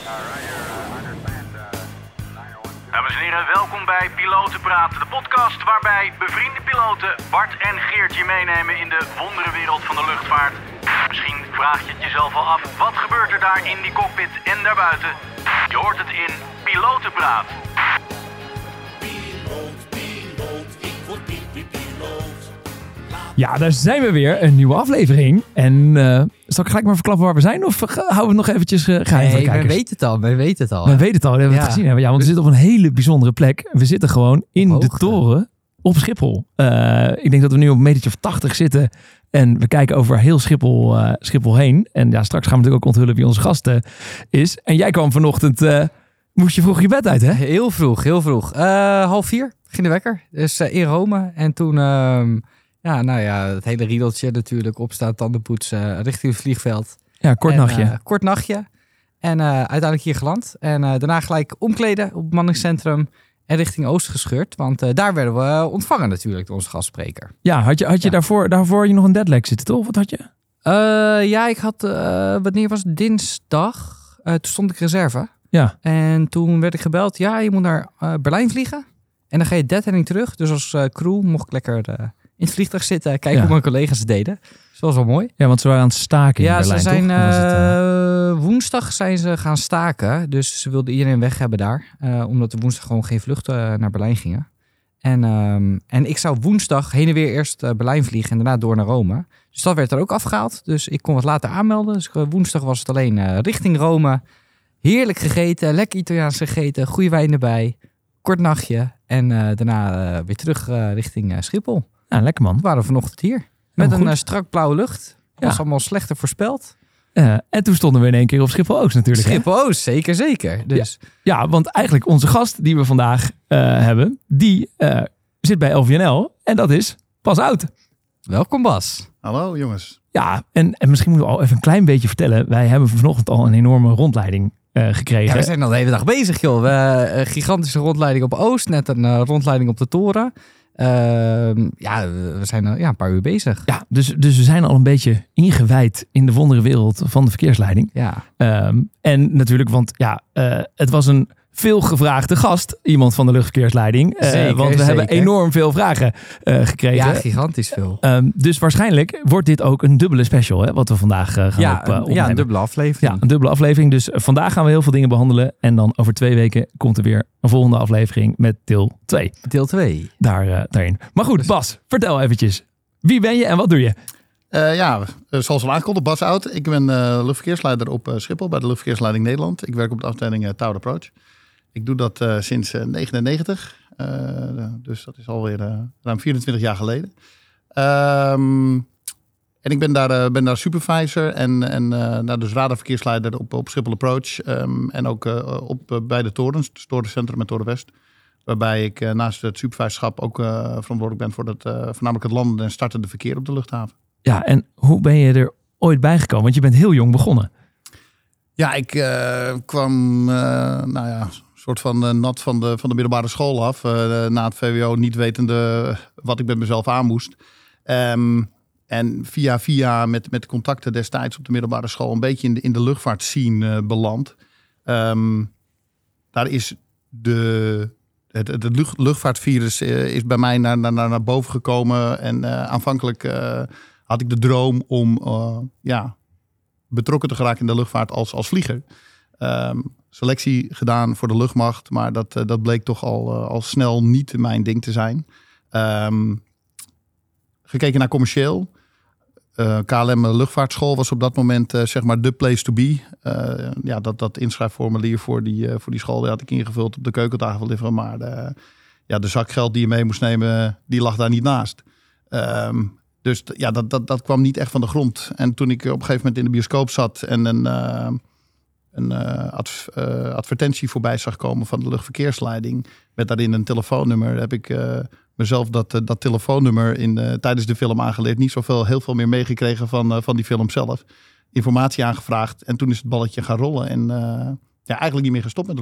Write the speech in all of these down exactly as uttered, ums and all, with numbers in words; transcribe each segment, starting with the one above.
Dames en heren, welkom bij Pilotenpraat, de podcast waarbij bevriende piloten Bart en Geert je meenemen in de wonderenwereld van de luchtvaart. Misschien vraag je het jezelf al af, wat gebeurt er daar in die cockpit en daarbuiten? Je hoort het in Pilotenpraat. Piloot, piloot, ik word piloot. Ja, daar zijn we weer. Een nieuwe aflevering. En uh, zal ik gelijk maar verklappen waar we zijn? Of uh, houden we het nog eventjes uh, geheim voor de Nee, kijkers? wij weten het al. Wij weten het al. We weten het al. We hebben Ja. het gezien. Hè? Ja, want we zitten op een hele bijzondere plek. We zitten gewoon in Op de hoogte. toren op Schiphol. Uh, ik denk dat we nu op een metertje of tachtig zitten. En we kijken over heel Schiphol, uh, Schiphol heen. En ja, straks gaan we natuurlijk ook onthullen wie onze gast uh, is. En jij kwam vanochtend... Uh, moest je vroeg je bed uit, hè? Heel vroeg, heel vroeg. Uh, half vier ging de wekker. Dus uh, in Rome. En toen, uh, ja, nou ja, het hele riedeltje natuurlijk. Opstaan, tanden poetsen, richting het vliegveld. Ja, kort En, nachtje. Uh, kort nachtje. En uh, uiteindelijk hier geland. En uh, daarna gelijk omkleden op het bemanningscentrum. En richting Oost gescheurd. Want uh, daar werden we uh, ontvangen natuurlijk door onze gastspreker. Ja, had je, had je Ja. daarvoor, daarvoor je nog een deadlag zitten, toch? Wat had je? Uh, ja, ik had, uh, wanneer was het? Dinsdag. Uh, toen stond ik reserve. Ja. En toen werd ik gebeld, ja, je moet naar uh, Berlijn vliegen. En dan ga je deadheading terug. Dus als uh, crew mocht ik lekker uh, in het vliegtuig zitten. Kijken Ja. hoe mijn collega's het deden. Dus dat was wel mooi. Ja, want ze waren aan het staken in ja, Berlijn, ze zijn toch? Dan was het, uh, uh, woensdag zijn ze gaan staken. Dus ze wilden iedereen weg hebben daar. Uh, omdat er woensdag gewoon geen vluchten uh, naar Berlijn gingen. En, um, en ik zou woensdag heen en weer eerst uh, Berlijn vliegen en daarna door naar Rome. Dus dat werd er ook afgehaald. Dus ik kon wat later aanmelden. Dus uh, woensdag was het alleen uh, richting Rome. Heerlijk gegeten, lekker Italiaans gegeten, goede wijn erbij. Kort nachtje en uh, daarna uh, weer terug uh, richting uh, Schiphol. ja, lekker man. We waren vanochtend hier. Met goed. een uh, strak blauwe lucht. Ja. Was allemaal slechter voorspeld. Uh, en toen stonden we in één keer op Schiphol-Oost natuurlijk. hè? Schiphol-Oost, zeker, zeker. Dus Ja, want eigenlijk onze gast die we vandaag uh, hebben, die uh, zit bij L V N L. En dat is Bas Oud. welkom Bas. Hallo jongens. Ja, en, en misschien moeten we al even een klein beetje vertellen. Wij hebben vanochtend al een enorme rondleiding uh, gekregen. Ja, we zijn al de hele dag bezig, joh. We, uh, gigantische rondleiding op Oost, net een uh, rondleiding op de toren. Uh, ja, we zijn uh, ja, een paar uur bezig. Ja, dus, dus we zijn al een beetje ingewijd in de wonderenwereld van de verkeersleiding. Ja. Um, en natuurlijk, want ja, uh, het was een veelgevraagde gast, iemand van de luchtverkeersleiding. Uh, Zeker, want we zeker. hebben enorm veel vragen uh, gekregen. Ja, gigantisch veel. Um, dus waarschijnlijk wordt dit ook een dubbele special, hè, wat we vandaag uh, gaan Ja, op, uh, een, opnemen. ja, een dubbele aflevering. Ja, een dubbele aflevering. Dus uh, vandaag gaan we heel veel dingen behandelen. En dan over twee weken komt er weer een volgende aflevering met deel twee. Deel twee. Daar, uh, daarin. Maar goed, Bas, vertel eventjes. Wie ben je en wat doe je? Uh, ja, uh, zoals al aangekondigd, Bas Oud. Ik ben uh, luchtverkeersleider op uh, Schiphol bij de Luchtverkeersleiding Nederland. Ik werk op de afdeling uh, Tower Approach. Ik doe dat uh, sinds uh, negenennegentig. Uh, dus dat is alweer uh, ruim vierentwintig jaar geleden. Um, en ik ben daar, uh, ben daar supervisor en, en uh, nou, dus radarverkeersleider op, op Schiphol Approach. Um, en ook uh, op uh, beide torens, dus Torencentrum en Toren West. Waarbij ik uh, naast het supervisorschap ook uh, verantwoordelijk ben voor het, uh, voornamelijk het landen en startende verkeer op de luchthaven. Ja, en hoe ben je er ooit bij gekomen? Want je bent heel jong begonnen. Ja, ik uh, kwam, uh, nou ja, soort van uh, nat van de, van de middelbare school af. Uh, na het V W O niet wetende wat ik met mezelf aan moest. Um, en via via met, met contacten destijds op de middelbare school een beetje in de, in de luchtvaartscene uh, beland. Um, daar is de, het, het lucht, luchtvaartvirus uh, is bij mij naar, naar, naar boven gekomen. En uh, aanvankelijk uh, had ik de droom om uh, ja, betrokken te geraken in de luchtvaart als, als vlieger. Um, selectie gedaan voor de luchtmacht, maar dat, uh, dat bleek toch al, uh, al snel niet mijn ding te zijn. Um, gekeken naar commercieel. Uh, K L M Luchtvaartschool was op dat moment uh, zeg maar de place to be. Uh, ja, dat, dat inschrijfformulier voor die, uh, voor die school die had ik ingevuld op de keukentafel liggen. Maar uh, ja, de zak geld die je mee moest nemen, die lag daar niet naast. Um, dus t- ja, dat, dat, dat kwam niet echt van de grond. En toen ik op een gegeven moment in de bioscoop zat en een, uh, een uh, adv- uh, advertentie voorbij zag komen van de luchtverkeersleiding met daarin een telefoonnummer, heb ik uh, mezelf dat, uh, dat telefoonnummer in, uh, tijdens de film aangeleerd. Niet zoveel, heel veel meer meegekregen van, uh, van die film zelf. Informatie aangevraagd en toen is het balletje gaan rollen. En uh, ja, eigenlijk niet meer gestopt met rollen.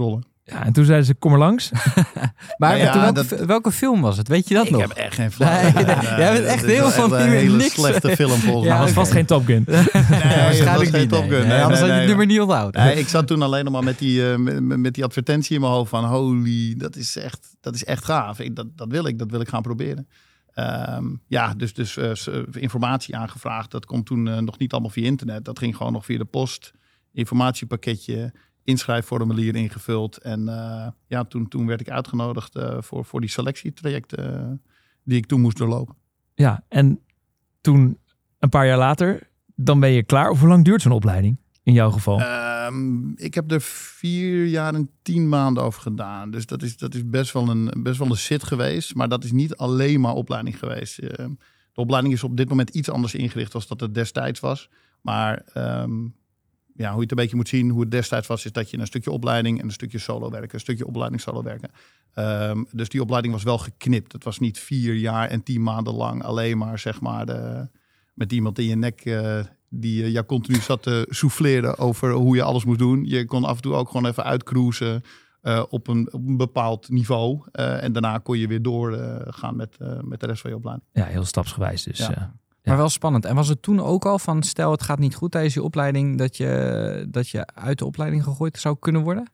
Ja, en toen zeiden ze, kom er langs. Maar Ja, toen welke, dat- welke film was het? Weet je dat Ik nog? heb echt geen flauw. Nee, nee, jij bent echt dit is heel van een die hele niks. slechte film volgens Ja, mij. Dat was oké. vast geen Top Gun. Nee, Waarschijnlijk geen niet. Top Nee, Gun. nee, Nee, anders nee, had je het nee. nummer niet onthouden. Nee, ik zat toen alleen nog maar met die, uh, met, met die advertentie in mijn hoofd van holy, dat is echt, dat is echt gaaf. Ik, dat, dat wil ik, dat wil ik gaan proberen. Um, ja, dus, dus uh, informatie aangevraagd. Dat komt toen uh, nog niet allemaal via internet. Dat ging gewoon nog via de post. Informatiepakketje, inschrijfformulier ingevuld. En uh, ja, toen, toen werd ik uitgenodigd uh, voor, voor die selectietraject uh, die ik toen moest doorlopen. Ja, en toen een paar jaar later, dan ben je klaar. Of hoe lang duurt zo'n opleiding in jouw geval? Um, ik heb er vier jaar en tien maanden over gedaan. Dus dat is, dat is best, wel een, best wel een zit geweest. Maar dat is niet alleen maar opleiding geweest. Uh, de opleiding is op dit moment iets anders ingericht als dat het destijds was. Maar um, ja, hoe je het een beetje moet zien, hoe het destijds was, is dat je een stukje opleiding en een stukje solo werken. Een stukje opleiding solo werken. Um, dus die opleiding was wel geknipt. Het was niet vier jaar en tien maanden lang alleen maar, zeg maar, de, met iemand in je nek uh, die uh, jou continu zat te souffleren over hoe je alles moest doen. Je kon af en toe ook gewoon even uitcruisen uh, op, een, op een bepaald niveau. Uh, en daarna kon je weer doorgaan uh, met, uh, met de rest van je opleiding. Ja, heel stapsgewijs dus. Ja. Uh, Maar wel spannend. En was het toen ook al van, stel het gaat niet goed tijdens je opleiding, dat je, dat je uit de opleiding gegooid zou kunnen worden?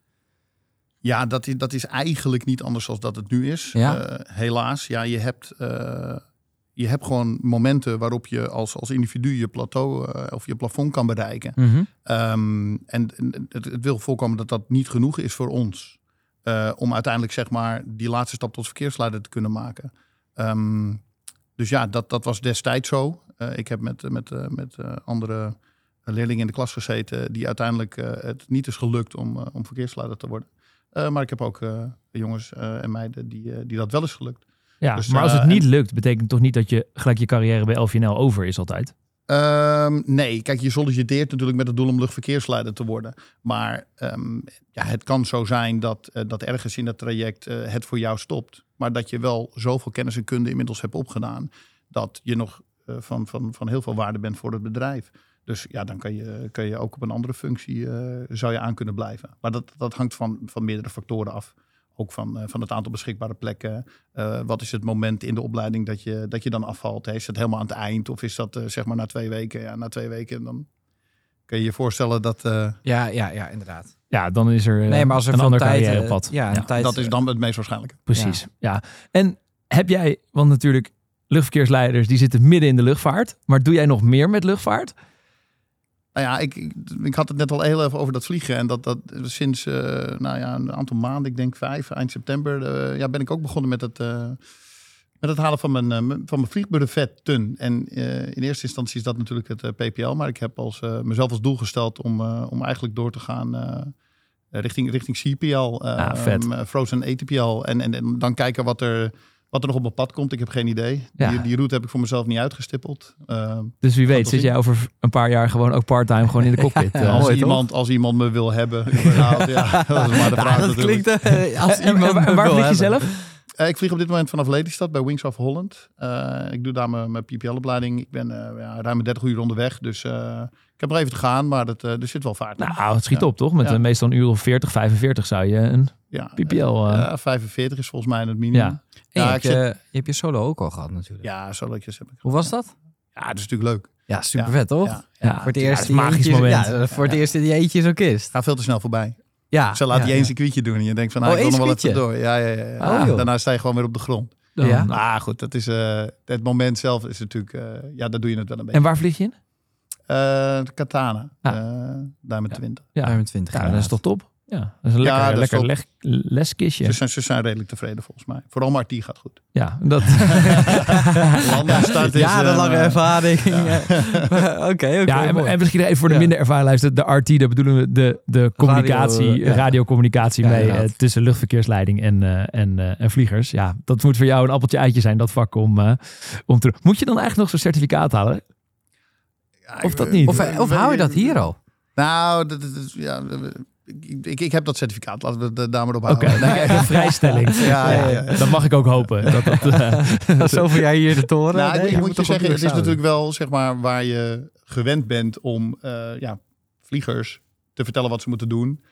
Ja, dat is, dat is eigenlijk niet anders dan dat het nu is. Ja. Uh, helaas, ja, je hebt, uh, je hebt gewoon momenten waarop je als, als individu je plateau uh, of je plafond kan bereiken. Mm-hmm. Um, en het, het wil voorkomen dat dat niet genoeg is voor ons. Uh, om uiteindelijk, zeg maar, die laatste stap tot verkeersleider te kunnen maken. Um, dus ja, dat, dat was destijds zo. Uh, ik heb met, met, uh, met uh, andere leerlingen in de klas gezeten die uiteindelijk uh, het niet is gelukt om, uh, om verkeersleider te worden. Uh, maar ik heb ook uh, jongens uh, en meiden die, uh, die dat wel is gelukt. Ja, Dus, maar als uh, het niet en- lukt, betekent toch niet dat je gelijk je carrière bij L V N L over is altijd? Um, nee, kijk, je solliciteert natuurlijk met het doel om luchtverkeersleider te worden. Maar um, ja, het kan zo zijn dat, uh, dat ergens in dat traject uh, het voor jou stopt. Maar dat je wel zoveel kennis en kunde inmiddels hebt opgedaan, dat je nog uh, van, van, van heel veel waarde bent voor het bedrijf. Dus ja, dan kan je, kan je ook op een andere functie uh, zou je aan kunnen blijven. Maar dat, dat hangt van, van meerdere factoren af. Ook van, uh, van het aantal beschikbare plekken. Uh, wat is het moment in de opleiding dat je, dat je dan afvalt? Is het helemaal aan het eind? Of is dat uh, zeg maar na twee weken? Ja, na twee weken dan kun je je voorstellen dat... Uh, Ja, ja, ja, inderdaad. Ja, dan is er, uh, Nee, maar als er een van ander tijd, carrièrepad. uh, ja, een Ja, tijd, dat is dan het meest waarschijnlijke. precies. Ja. En heb jij, want natuurlijk luchtverkeersleiders die zitten midden in de luchtvaart. Maar doe jij nog meer met luchtvaart? Nou ja, ik, ik, ik had het net al heel even over dat vliegen. En dat, dat sinds uh, nou ja, een aantal maanden, ik denk vijf, eind september... Uh, ja, ben ik ook begonnen met het, uh, met het halen van mijn, uh, van mijn vliegbrevetten. En uh, in eerste instantie is dat natuurlijk het uh, P P L. Maar ik heb als, uh, mezelf als doel gesteld om, uh, om eigenlijk door te gaan uh, richting, richting C P L. Uh, Ah, vet. um, Frozen A T P L. En, en, en dan kijken wat er... Wat er nog op mijn pad komt, ik heb geen idee. Ja. Die, die route heb ik voor mezelf niet uitgestippeld. Uh, Dus wie weet wel zit zien. jij over een paar jaar gewoon ook part-time gewoon in de cockpit. Uh, als, mooi, toch? iemand, als iemand me wil hebben. überhaupt, ja, dat is maar de vraag dat natuurlijk. klinkt uh, als En, en, iemand en me waar wil vlieg je hebben. zelf? Uh, ik vlieg op dit moment vanaf Lelystad bij Wings of Holland. Uh, ik doe daar mijn, mijn P P L-opleiding. Ik ben uh, ja, ruim dudertig uur onderweg. Dus uh, ik heb nog even te gaan, maar dat, uh, er zit wel vaart in. Nou, het schiet Ja. op toch? Met Ja. een, meestal een uur of veertig, vijfenveertig zou je een ja, P P L... Uh, ja, vijfenveertig is volgens mij het minimum. Ja. En Ja, je, ik hebt zit- je, je hebt je solo ook al gehad natuurlijk. Ja, zo leukjes heb ik. Hoe was dat? Ja, dat is natuurlijk leuk. Ja, super Ja, vet toch? ja. ja, Voor het ja, eerst het is een magisch in je eentje- moment. Ja, voor het eerst in die eentje in zo'n kist. Gaat veel te snel voorbij. Ja. Ze laat ja, je ja. één circuitje doen en je denkt van, nou, Oh, ik wil nog één wel even circuitje? door. Ja, ja, ja. ja. Oh, joh. Daarna sta je gewoon weer op de grond. Dan- Ja. Ah, goed, dat is uh, het moment zelf is natuurlijk, uh, ja, daar doe je het wel een beetje. En waar vlieg je in? Uh, Katana, Ah. uh, daar met twintig. Ja, vijfentwintig. ja dat is toch top? Ja, dat is een Ja, lekker, dat is lekker top. leg, leskistje. Ze zijn, ze zijn redelijk tevreden volgens mij. Vooral maar die gaat goed. Ja, dat... Landen start is, Jarenlange uh, ervaring. Oké, oké. Ja, en, mooi. en misschien even voor de Ja. minder ervaren luisteren. De R T, daar bedoelen we de, de communicatie, Radio, ja. radiocommunicatie Ja, mee inderdaad. eh, tussen luchtverkeersleiding en, eh, en, eh, en vliegers. Ja, dat moet voor jou een appeltje eitje zijn, dat vak om, eh, om te... Moet je dan eigenlijk nog zo'n certificaat halen? Ja, Of ik- dat niet? Of, of hou je dat hier al? Nou, dat, dat, dat- ja, ik, ik, ik heb dat certificaat. Laten we het daar maar op houden. Oké, dan krijg je een vrijstelling. Ja, ja, ja. Dan mag ik ook hopen. Dat, dat, eh, Zoveel jij hier de toren. Nou, ik, Nee, ik moet moet je toch zeggen, op het is de natuurlijk wel zeg maar waar je gewend bent om uh, ja, vliegers te vertellen wat ze moeten doen.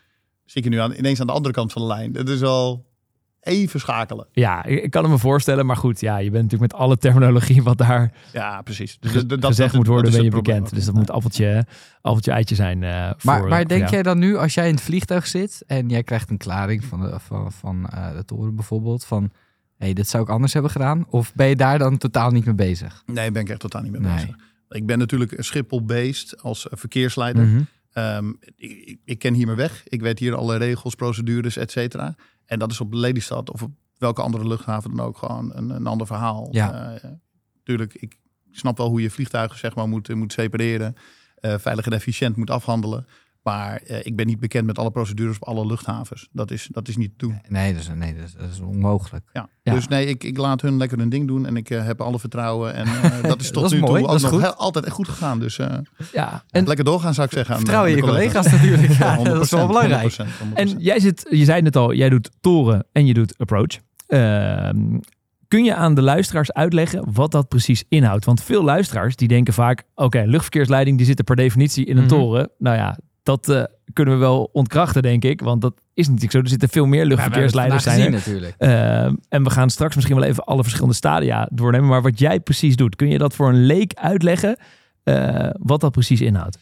zit je nu aan, ineens aan de andere kant van de lijn. Dat is al even schakelen. Ja, ik, ik kan het me voorstellen. Maar goed, ja, je bent natuurlijk met alle terminologie wat daar Ja, precies. Dus ge- dat, gezegd dat, moet worden, dat ben is je het probleem bekend. ook. Dus dat moet appeltje, appeltje eitje zijn. Uh, Maar, voor, maar voor denk jou. jij dan nu, als jij in het vliegtuig zit en jij krijgt een klaring van de, van, van, uh, de toren bijvoorbeeld, van hé, hey, dit zou ik anders hebben gedaan? Of ben je daar dan totaal niet mee bezig? Nee, ben ik echt totaal niet mee Nee. bezig. Ik ben natuurlijk Schiphol-based als verkeersleider. Mhm. Um, ik, ik ken hier mijn weg. Ik weet hier alle regels, procedures, et cetera. En dat is op Lelystad of op welke andere luchthaven dan ook gewoon een, een ander verhaal. Ja. Uh, tuurlijk, ik snap wel hoe je vliegtuigen zeg maar moet, moet separeren. Uh, veilig en efficiënt moet afhandelen. Maar uh, ik ben niet bekend met alle procedures op alle luchthavens. Dat is, dat is niet te doen. Nee, dat is, nee dat, is, dat is onmogelijk. Ja. Ja. Dus nee, ik, ik laat hun lekker hun ding doen. En ik uh, heb alle vertrouwen. En uh, dat is tot Dat is nu mooi, toe dat ook is nog goed. heel- altijd echt goed gegaan. Dus uh, Ja, en, lekker doorgaan zou ik zeggen. aan, Vertrouw uh, je je de collega's natuurlijk. Ja, honderd dat is wel procent, belangrijk. honderd procent, honderd procent. en jij zit, je zei het al, jij doet toren en je doet approach. Ehm, kun je aan de luisteraars uitleggen wat dat precies inhoudt? Want veel luisteraars die denken vaak, oké, okay, luchtverkeersleiding die zit er per definitie in een Mhm. toren. Nou ja, dat uh, kunnen we wel ontkrachten, denk ik. Want dat is natuurlijk zo. Er zitten veel meer luchtverkeersleiders Ja, we zijn hebben het er. vandaag gezien natuurlijk. Uh, en we gaan straks misschien wel even alle verschillende stadia doornemen. Maar wat jij precies doet, kun je dat voor een leek uitleggen uh, wat dat precies inhoudt?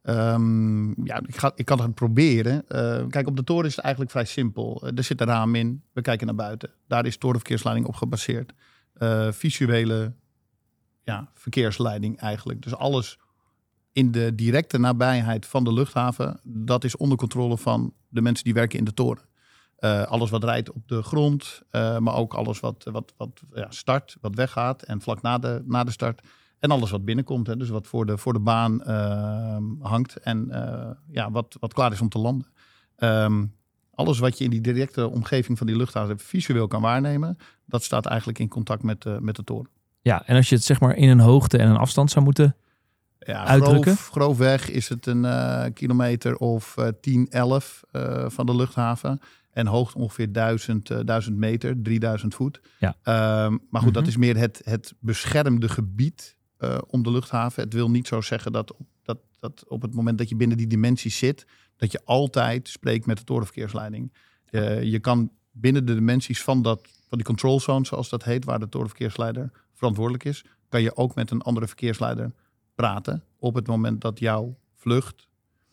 Um, ja, ik, ga, ik kan het proberen. Uh, kijk, op de toren is het eigenlijk vrij simpel. Uh, er zit een raam in, we kijken naar buiten. Daar is torenverkeersleiding op gebaseerd. Uh, visuele ja, verkeersleiding eigenlijk. Dus alles in de directe nabijheid van de luchthaven, dat is onder controle van de mensen die werken in de toren. Uh, alles wat rijdt op de grond, uh, maar ook alles wat, wat, wat ja, start, wat weggaat en vlak na de, na de start. En alles wat binnenkomt, hè, dus wat voor de, voor de baan uh, hangt en uh, ja, wat, wat klaar is om te landen. Um, alles wat je in die directe omgeving van die luchthaven visueel kan waarnemen, dat staat eigenlijk in contact met, uh, met de toren. Ja, en als je het zeg maar in een hoogte en een afstand zou moeten Ja, uitdrukken? Groof, grofweg is het een uh, kilometer of uh, tien, elf uh, van de luchthaven. En hoogte ongeveer duizend, uh, duizend meter, drieduizend voet. Ja. Um, maar goed, Mm-hmm. dat is meer het, het beschermde gebied uh, om de luchthaven. Het wil niet zo zeggen dat, dat, dat op het moment dat je binnen die dimensies zit, dat je altijd spreekt met de torenverkeersleiding. Uh, je kan binnen de dimensies van, dat, van die control zone, zoals dat heet, waar de torenverkeersleider verantwoordelijk is, kan je ook met een andere verkeersleider praten op het moment dat jouw vlucht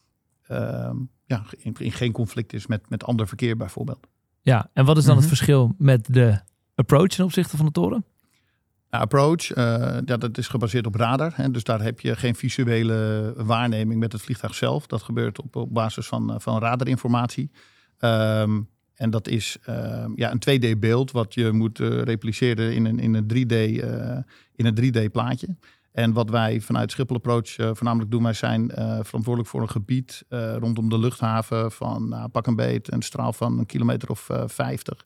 um, ja, in, in geen conflict is met, met ander verkeer bijvoorbeeld. Ja, en wat is dan Mhm. het verschil met de approach ten opzichte van de toren? Nou, approach, uh, ja, dat is gebaseerd op radar. Hè, dus daar heb je geen visuele waarneming met het vliegtuig zelf. Dat gebeurt op, op basis van, van radarinformatie. Um, en dat is uh, ja, een twee D beeld wat je moet uh, repliceren in een, in een drie D, uh, in een drie D plaatje. En wat wij vanuit Schiphol Approach uh, voornamelijk doen, wij zijn uh, verantwoordelijk voor een gebied uh, rondom de luchthaven van uh, pak een beet, een straal van een kilometer of uh, vijftig.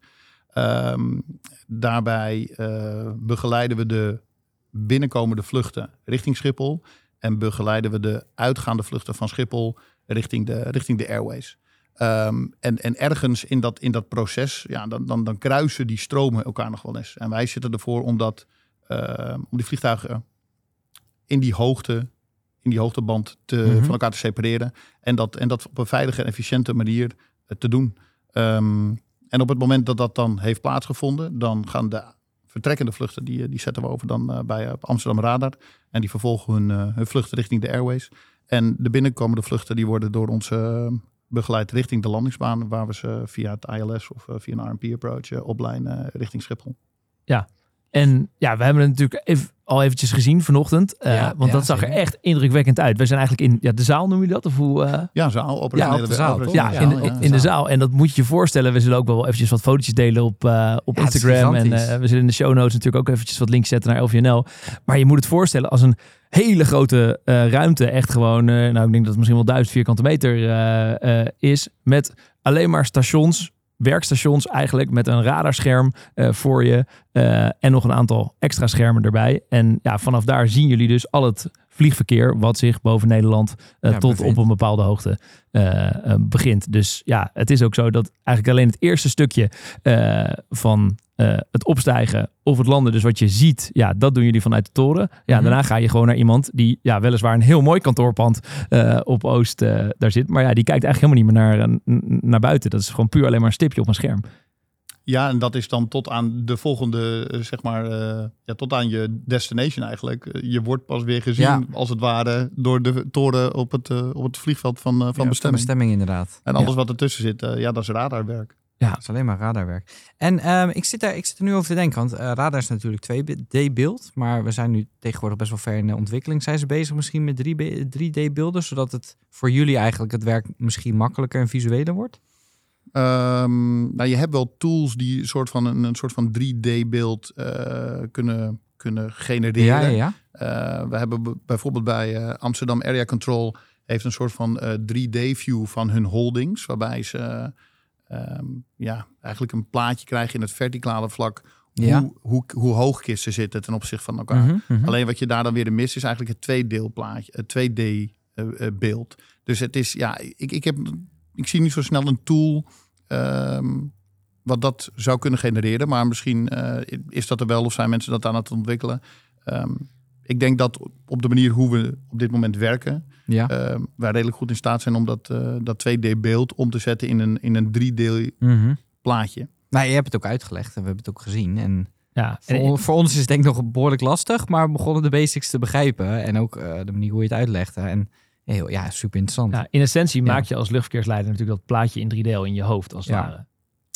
Um, daarbij uh, begeleiden we de binnenkomende vluchten richting Schiphol en begeleiden we de uitgaande vluchten van Schiphol richting de, richting de airways. Um, en, en ergens in dat, in dat proces, ja, dan, dan, dan kruisen die stromen elkaar nog wel eens. En wij zitten ervoor om, dat, uh, om die vliegtuigen in die hoogte, in die hoogteband te, Mm-hmm. van elkaar te separeren. En dat, en dat op een veilige en efficiënte manier uh, te doen. Um, en op het moment dat dat dan heeft plaatsgevonden, dan gaan de vertrekkende vluchten, die, die zetten we over dan uh, bij uh, Amsterdam Radar. En die vervolgen hun, uh, hun vluchten richting de airways. En de binnenkomende vluchten, die worden door ons uh, begeleid richting de landingsbaan, waar we ze via het I L S of uh, via een R M P-approach uh, oplijnen uh, richting Schiphol. Ja, en ja, we hebben het natuurlijk even, al eventjes gezien vanochtend. Uh, Ja, want ja, dat zag er zeker. echt indrukwekkend uit. We zijn eigenlijk in ja, de zaal, noem je dat? Of hoe, uh, Ja, zaal. Ja, op de zaal, toch? ja, Ja, in, ja, in, ja. in de zaal. En dat moet je je voorstellen. We zullen ook wel eventjes wat fotootjes delen op, uh, op Ja, het is Instagram. En gigantisch. uh, we zullen in de show notes natuurlijk ook eventjes wat links zetten naar L V N L. Maar je moet het voorstellen als een hele grote uh, ruimte. Echt gewoon, uh, nou ik denk dat het misschien wel duizend vierkante meter uh, uh, is. Met alleen maar stations, werkstations eigenlijk, met een radarscherm uh, voor je. Uh, en nog een aantal extra schermen erbij. En ja, vanaf daar zien jullie dus al het vliegverkeer wat zich boven Nederland uh, Ja, tot bevindt. op een bepaalde hoogte uh, uh, begint. Dus ja, het is ook zo dat eigenlijk alleen het eerste stukje uh, van uh, het opstijgen of het landen. Dus wat je ziet, ja, dat doen jullie vanuit de toren. Ja, Mm-hmm. daarna ga je gewoon naar iemand die ja, weliswaar een heel mooi kantoorpand uh, op Oost uh, daar zit. Maar ja, die kijkt eigenlijk helemaal niet meer naar, uh, naar buiten. Dat is gewoon puur alleen maar een stipje op een scherm. Ja, en dat is dan tot aan de volgende, uh, zeg maar, uh, ja, tot aan je destination eigenlijk. Uh, je wordt pas weer gezien, Ja. als het ware, door de toren op het, uh, op het vliegveld van, uh, van Ja, bestemming. Van bestemming inderdaad. En alles Ja. wat ertussen zit, uh, ja, dat is radarwerk. Dat is alleen maar radarwerk. En um, ik, zit er, ik zit er nu over te denken, want uh, radar is natuurlijk twee D-beeld, maar we zijn nu tegenwoordig best wel ver in de ontwikkeling. Zijn ze bezig misschien met drie D-beelden, zodat het voor jullie eigenlijk het werk misschien makkelijker en visueler wordt? Um, nou, je hebt wel tools die een soort van, een, een soort van drie D-beeld uh, kunnen, kunnen genereren. Ja, ja, ja. Uh, we hebben b- bijvoorbeeld bij uh, Amsterdam Area Control heeft een soort van uh, drie D-view van hun holdings, waarbij ze uh, um, ja, eigenlijk een plaatje krijgen in het verticale vlak. Ja. Hoe, hoe, hoe hoog kisten zitten ten opzichte van elkaar. Mm-hmm, mm-hmm. Alleen wat je daar dan weer in mist is eigenlijk het tweedeelplaatje, het twee D-beeld. Uh, uh, dus het is, ja, ik, ik, heb, ik zie niet zo snel een tool um, wat dat zou kunnen genereren. Maar misschien uh, is dat er wel of zijn mensen dat aan het ontwikkelen. Um, ik denk dat op de manier hoe we op dit moment werken, Ja. uh, wij redelijk goed in staat zijn om dat, uh, dat twee D-beeld om te zetten in een, in een drie D-plaatje. Mm-hmm. Nou, je hebt het ook uitgelegd en we hebben het ook gezien. En Ja, voor, en, voor ons is het denk ik nog behoorlijk lastig, maar we begonnen de basics te begrijpen. En ook uh, de manier hoe je het uitlegde. En heel, ja, super interessant. ja, in essentie Ja. maak je als luchtverkeersleider natuurlijk dat plaatje in drie D in je hoofd als het Ja. ware.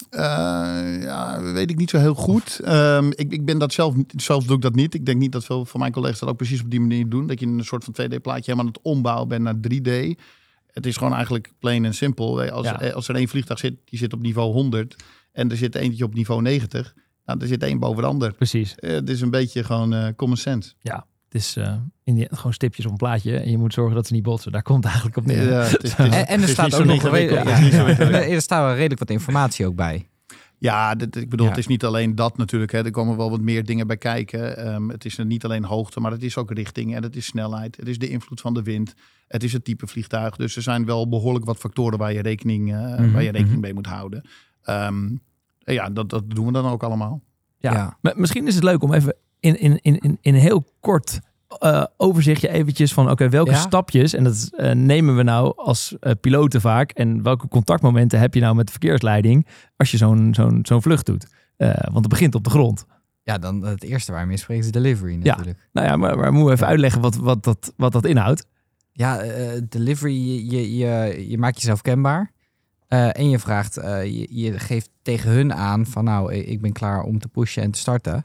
Uh, ja, weet ik niet zo heel goed. Um, ik, ik ben dat zelf, zelf doe ik dat niet. Ik denk niet dat veel van mijn collega's dat ook precies op die manier doen. Dat je een soort van twee D-plaatje helemaal aan het ombouwen bent naar drie D. Het is gewoon eigenlijk plain en simpel. Als, Ja. als er één vliegtuig zit, die zit op niveau honderd en er zit eentje op niveau negentig. Nou, er zit één boven de ander. Precies. Uh, het is een beetje gewoon uh, common sense. Het is uh, in die, gewoon stipjes op een plaatje en je moet zorgen dat ze niet botsen. Daar komt het eigenlijk op neer. Ja, het is, het is, En, en er het is staat niet ook zo nog ingewikkeld. redelijk, Het is niet zo ingewikkeld. er staat wel redelijk wat informatie ook bij. Ja, dit, ik bedoel, Ja. het is niet alleen dat natuurlijk. Hè. Er komen wel wat meer dingen bij kijken. Um, het is er niet alleen hoogte, maar het is ook richting en het is snelheid. Het is de invloed van de wind. Het is het type vliegtuig. Dus er zijn wel behoorlijk wat factoren waar je rekening, uh, Mm-hmm, waar je rekening mm-hmm. mee moet houden. Um, ja, dat, dat doen we dan ook allemaal. Ja. Ja. Maar misschien is het leuk om even in, in, in, in, in een heel kort uh, overzichtje eventjes van oké, okay, welke Ja. stapjes, en dat uh, nemen we nou als uh, piloten vaak, en welke contactmomenten heb je nou met de verkeersleiding als je zo'n zo'n zo'n vlucht doet? Uh, want het begint op de grond. Ja, dan het eerste waar je mee spreekt is delivery natuurlijk. Nou ja, maar, maar moeten we even uitleggen wat, wat, dat, wat dat inhoudt? Ja, uh, delivery, je, je, je, je maakt jezelf kenbaar. Uh, en je vraagt, uh, je, je geeft tegen hun aan van nou, ik ben klaar om te pushen en te starten.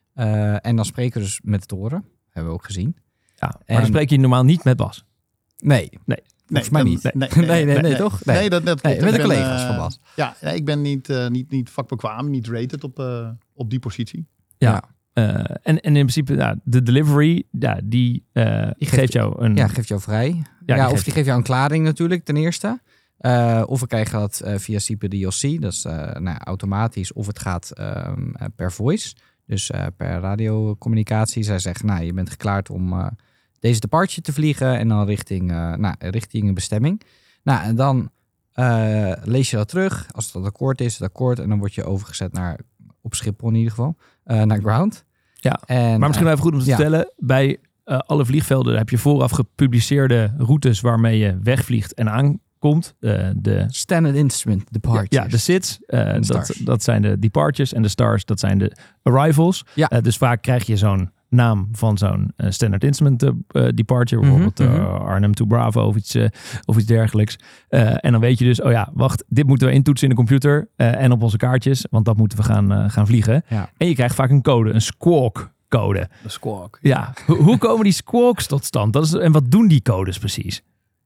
Uh, en dan spreken we dus met de toren. Hebben we ook gezien. Ja, maar En- dan spreek je normaal niet met Bas. Nee, Nee. volgens mij dan- niet. Nee, Nee, nee, nee, toch? Nee. Nee, dat, dat Nee, klopt. met de Ik ben, collega's uh, van Bas. Ja, nee, ik ben niet, uh, niet, niet vakbekwaam, niet rated op, uh, op die positie. Ja. Uh, en, en in principe, ja, de delivery, ja, die, uh, Die geeft, geeft- jou een... Ja, geeft jou vrij. Ja, die of geeft- die geeft jou een klaring natuurlijk, ten eerste. Uh, of we krijgen dat uh, via S I P E D L C, dat is uh, nou, ja, automatisch. Of het gaat um, uh, per voice, dus uh, per radiocommunicatie. Zij zeggen, nou, je bent geklaard om uh, deze departure te vliegen en dan richting, uh, nou, richting een bestemming. Nou, en dan uh, lees je dat terug. Als het een akkoord is, het akkoord. En dan word je overgezet naar, op Schiphol in ieder geval, uh, naar ground. Ja, en, maar misschien wel even goed om te ja. vertellen, bij uh, alle vliegvelden heb je vooraf gepubliceerde routes waarmee je wegvliegt en aankomt. Uh, de Standard Instrument Departures. Ja, de S I Ts, uh, En dat, stars. dat zijn de departures en de stars, dat zijn de arrivals. Ja. Uh, dus vaak krijg je zo'n naam van zo'n uh, standard instrument uh, departure, bijvoorbeeld Mhm, uh, mhm. Arnhem to Bravo of iets, uh, of iets dergelijks. Uh, en dan weet je dus, oh ja, wacht, dit moeten we intoetsen in de computer uh, en op onze kaartjes, want dat moeten we gaan, uh, gaan vliegen. Ja. En je krijgt vaak een code, een squawk code. De squawk. Ja, hoe, hoe komen die squawks tot stand? Dat is, en wat doen die codes precies?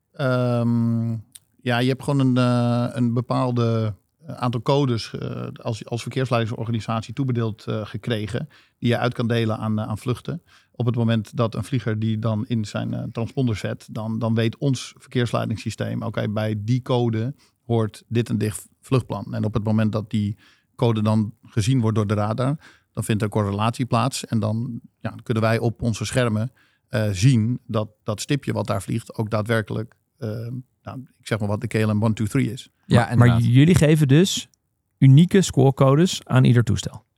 Um, ja, je hebt gewoon een, uh, een bepaalde aantal codes uh, als, als verkeersleidingsorganisatie toebedeeld uh, gekregen, die je uit kan delen aan, uh, aan vluchten. Op het moment dat een vlieger die dan in zijn uh, transponder zet, dan, dan weet ons verkeersleidingssysteem, oké, okay, bij die code hoort dit en dit vluchtplan. En op het moment dat die code dan gezien wordt door de radar, dan vindt er correlatie plaats. En dan ja, kunnen wij op onze schermen uh, zien dat dat stipje wat daar vliegt ook daadwerkelijk, uh, nou, ik zeg maar wat de K L M honderdtwintig is. Ja, maar, maar inderdaad. jullie geven dus unieke squawk codes aan ieder toestel.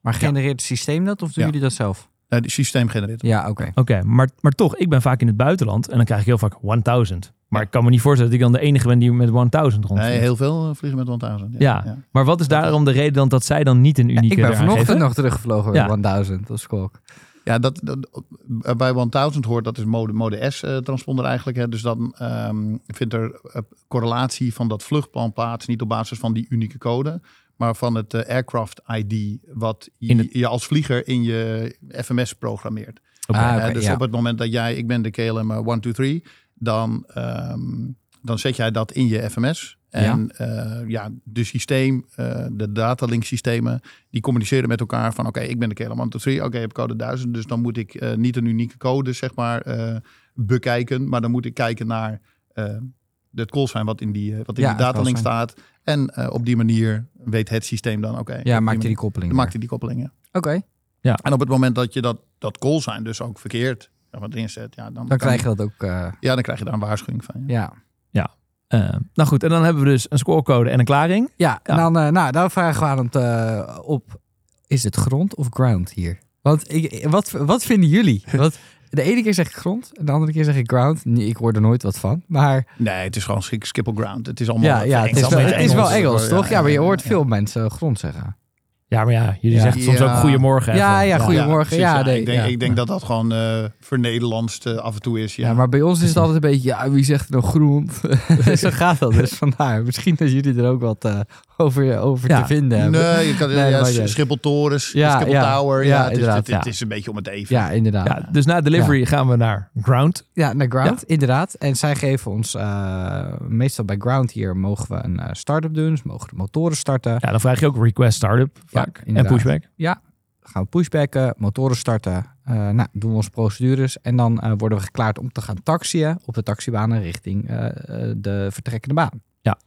Maar genereert het systeem dat of doen Ja. jullie dat zelf? Uh, die systeem genereert. Ja, oké. Oké, okay, maar, maar toch, ik ben vaak in het buitenland en dan krijg ik heel vaak honderd. Maar Ja. ik kan me niet voorstellen dat ik dan de enige ben die met honderd rondvliegt. Nee, heel veel uh, vliegen met honderd. Ja. Ja. Ja. Maar wat is daarom de reden dan dat zij dan niet een Ja, unieke ik ben eraan vanochtend geven? nog teruggevlogen met Ja. honderd. Dat is cool. Ja, dat, dat, bij honderd hoort, dat is mode, mode S-transponder eigenlijk. Hè. Dus dan um, vindt er uh, correlatie van dat vluchtplan plaats, niet op basis van die unieke code, maar van het uh, aircraft I D, wat je, het... je als vlieger in je F M S programmeert. Okay. Ah, okay, uh, dus ja. op het moment dat jij, ik ben de K L M one two three, dan, um, dan zet jij dat in je F M S. En ja, uh, ja de systeem, uh, de datalink systemen, die communiceren met elkaar van oké, okay, ik ben de K L M one two three, oké, okay, ik heb code duizend, dus dan moet ik uh, niet een unieke code, zeg maar, uh, bekijken, maar dan moet ik kijken naar uh, het callsign wat in die, uh, wat in ja, die datalink staat. En uh, op die manier weet het systeem dan, oké. Okay, ja, maakt hij die, die koppeling. maakt hij die koppelingen. Oké. Okay. Ja. En op het moment dat je dat, dat callsign dus ook verkeerd wat inzet, ja, dan, dan krijg je dat ook. Uh... Ja, dan krijg je daar een waarschuwing van. Ja. ja. Ja. Uh, nou goed, en dan hebben we dus een scorecode en een klaring. Ja, en ja. dan, uh, nou, dan vragen we aan het uh, op, is het grond of ground hier? Want ik, wat, wat vinden jullie? Want de ene keer zeg ik grond, en de andere keer zeg ik ground. Nee, ik hoor er nooit wat van, maar... Nee, het is gewoon Schiphol ground. Het is allemaal ja, ja, het is wel, het is wel Engels, toch? Ja, maar je hoort veel mensen grond zeggen. Ja, maar ja, jullie ja. zeggen soms ja. ook goedemormorgen. Even. Ja, ja, goedemorgen. Ja, ja, nee, ik, denk, ja. ik denk dat dat gewoon uh, vernederlandst uh, af en toe is. Ja. ja, maar bij ons is het altijd een beetje, ja, wie zegt er nou grond? Zo gaat dat dus vandaar. Misschien dat jullie er ook wat uh, over, over ja. te vinden hebben. Nee, je kan nee, ja, Schiphol torens, ja, Schiphol ja, Tower. Ja, ja, het, is, het, het is een beetje om het even. Ja, inderdaad. Ja, dus na delivery ja. gaan we naar ground. Ja, naar ground, ja. inderdaad. En zij geven ons, uh, meestal bij ground hier, mogen we een uh, start-up doen. Dus mogen de motoren starten. Ja, dan vraag je ook request start-up vaak. Ja, en pushback. Ja, gaan we pushbacken, motoren starten. Uh, nou, doen we onze procedures. En dan uh, worden we geklaard om te gaan taxiën op de taxibanen richting uh, de vertrekkende baan. Ja.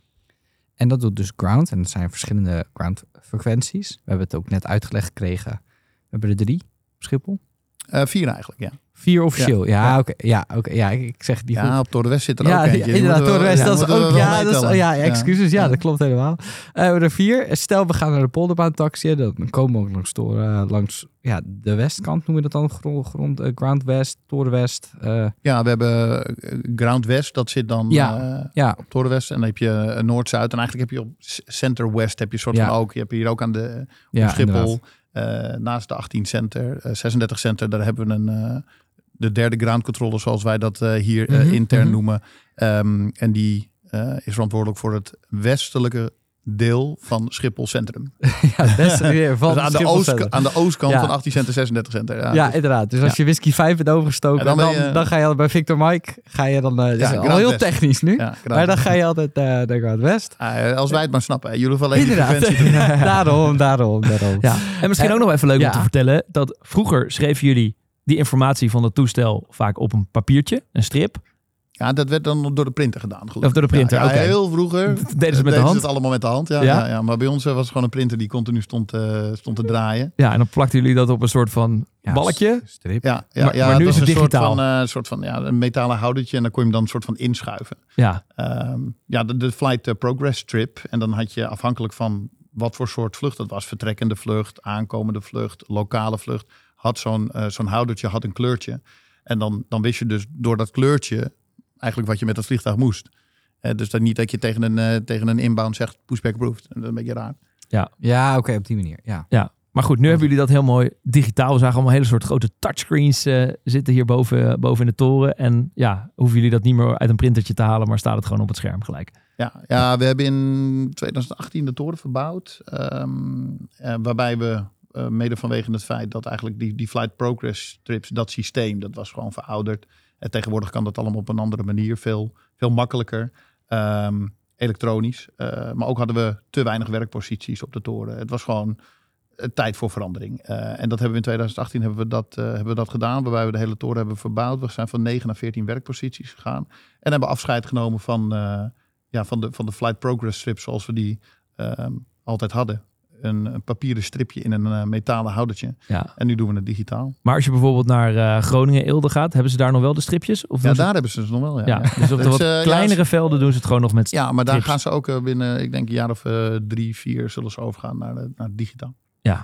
En dat doet dus ground. En dat zijn verschillende ground frequenties. We hebben het ook net uitgelegd gekregen. We hebben er drie op Schiphol. Uh, vier eigenlijk, ja. Vier officieel, ja, ja, ja. oké. Okay. Ja, okay. ja, ik zeg die ja, goed. op Toren West zit er ja, ook eentje. Ja, inderdaad, Toren West, dat is ook, ja, dat is, ja, excuses, ja, ja, dat klopt helemaal. Uh, we hebben er vier. Stel, we gaan naar de polderbaan taxiën, dan komen we ook langs, uh, langs ja, de westkant, noemen we dat dan, grond, grond uh, Ground West, Toren West. Uh. Ja, we hebben Ground West, dat zit dan ja, uh, ja. op Toren West. En dan heb je Noord-Zuid en eigenlijk heb je op Center West, heb je soort ja. van ook, je hebt hier ook aan de op ja, Schiphol, uh, naast de achttien Center, uh, zesendertig Center, daar hebben we een... Uh, de derde ground controller, zoals wij dat uh, hier uh, mm-hmm, intern mm-hmm. noemen. Um, en die uh, is verantwoordelijk voor het westelijke deel van Schiphol Centrum. ja, het westelijke van dus aan, de oost, aan de oostkant ja. van achttien Center, zesendertig Center. Ja, ja dus, inderdaad. Dus als je whisky vijf bent overgestoken, ja, dan, dan, je, dan ga je al bij Victor Mike, ga je dan, uh, ja, al heel West. Technisch nu, ja, maar dan ga je altijd uh, naar Ground West. Uh, als wij het maar snappen, jullie hoeven alleen die frequentie. daarom, daarom, daarom. Ja. En misschien uh, ook nog even leuk ja. om te vertellen, dat vroeger schreven jullie die informatie van het toestel vaak op een papiertje, een strip. Ja, dat werd dan door de printer gedaan. Gelukkig. Of door de printer, ja, ja, okay. Heel vroeger deden ze het met deden de hand? Ze het allemaal met de hand, ja. ja? ja, ja. Maar bij ons was het gewoon een printer die continu stond, uh, stond te draaien. Ja, en dan plakten jullie dat op een soort van ja, balkje. Strip. Ja, ja, maar, ja, maar nu is het een digitaal. Soort van, uh, soort van ja, een metalen houdertje en dan kon je hem dan een soort van inschuiven. Ja, um, ja de, de flight progress strip. En dan had je afhankelijk van wat voor soort vlucht het was. Vertrekkende vlucht, aankomende vlucht, lokale vlucht. Had zo'n, uh, zo'n houdertje had een kleurtje. En dan, dan wist je dus door dat kleurtje eigenlijk wat je met dat vliegtuig moest. Uh, dus dat niet dat je tegen een, uh, tegen een inbound zegt pushback approved. Dat is een beetje raar. Ja, ja oké, okay, op die manier. Ja. ja, maar goed, nu hebben jullie dat heel mooi digitaal. We zagen allemaal hele soort grote touchscreens uh, zitten hier boven, boven in de toren. En ja, hoeven jullie dat niet meer uit een printertje te halen, maar staat het gewoon op het scherm gelijk. Ja, ja we hebben in twintig achttien de toren verbouwd. Um, uh, waarbij we Uh, mede vanwege het feit dat eigenlijk die, die flight progress strips, dat systeem, dat was gewoon verouderd. En tegenwoordig kan dat allemaal op een andere manier, veel, veel makkelijker, um, elektronisch. Uh, maar ook hadden we te weinig werkposities op de toren. Het was gewoon uh, tijd voor verandering. Uh, en dat hebben we in twintig achttien hebben we dat, uh, hebben we dat gedaan, waarbij we de hele toren hebben verbouwd. We zijn van negen naar veertien werkposities gegaan. En hebben afscheid genomen van, uh, ja, van, de, van de flight progress strips zoals we die uh, altijd hadden. Een, een papieren stripje in een uh, metalen houdertje. Ja. En nu doen we het digitaal. Maar als je bijvoorbeeld naar uh, Groningen-Eelde gaat, hebben ze daar nog wel de stripjes? Of ja, ze... daar hebben ze het nog wel. Ja, ja, ja. Dus op de dus, wat uh, kleinere ja, velden doen ze het gewoon nog met Ja, maar daar strips. gaan ze ook uh, binnen, ik denk een jaar of uh, drie, vier zullen ze overgaan naar, de, naar digitaal. Ja,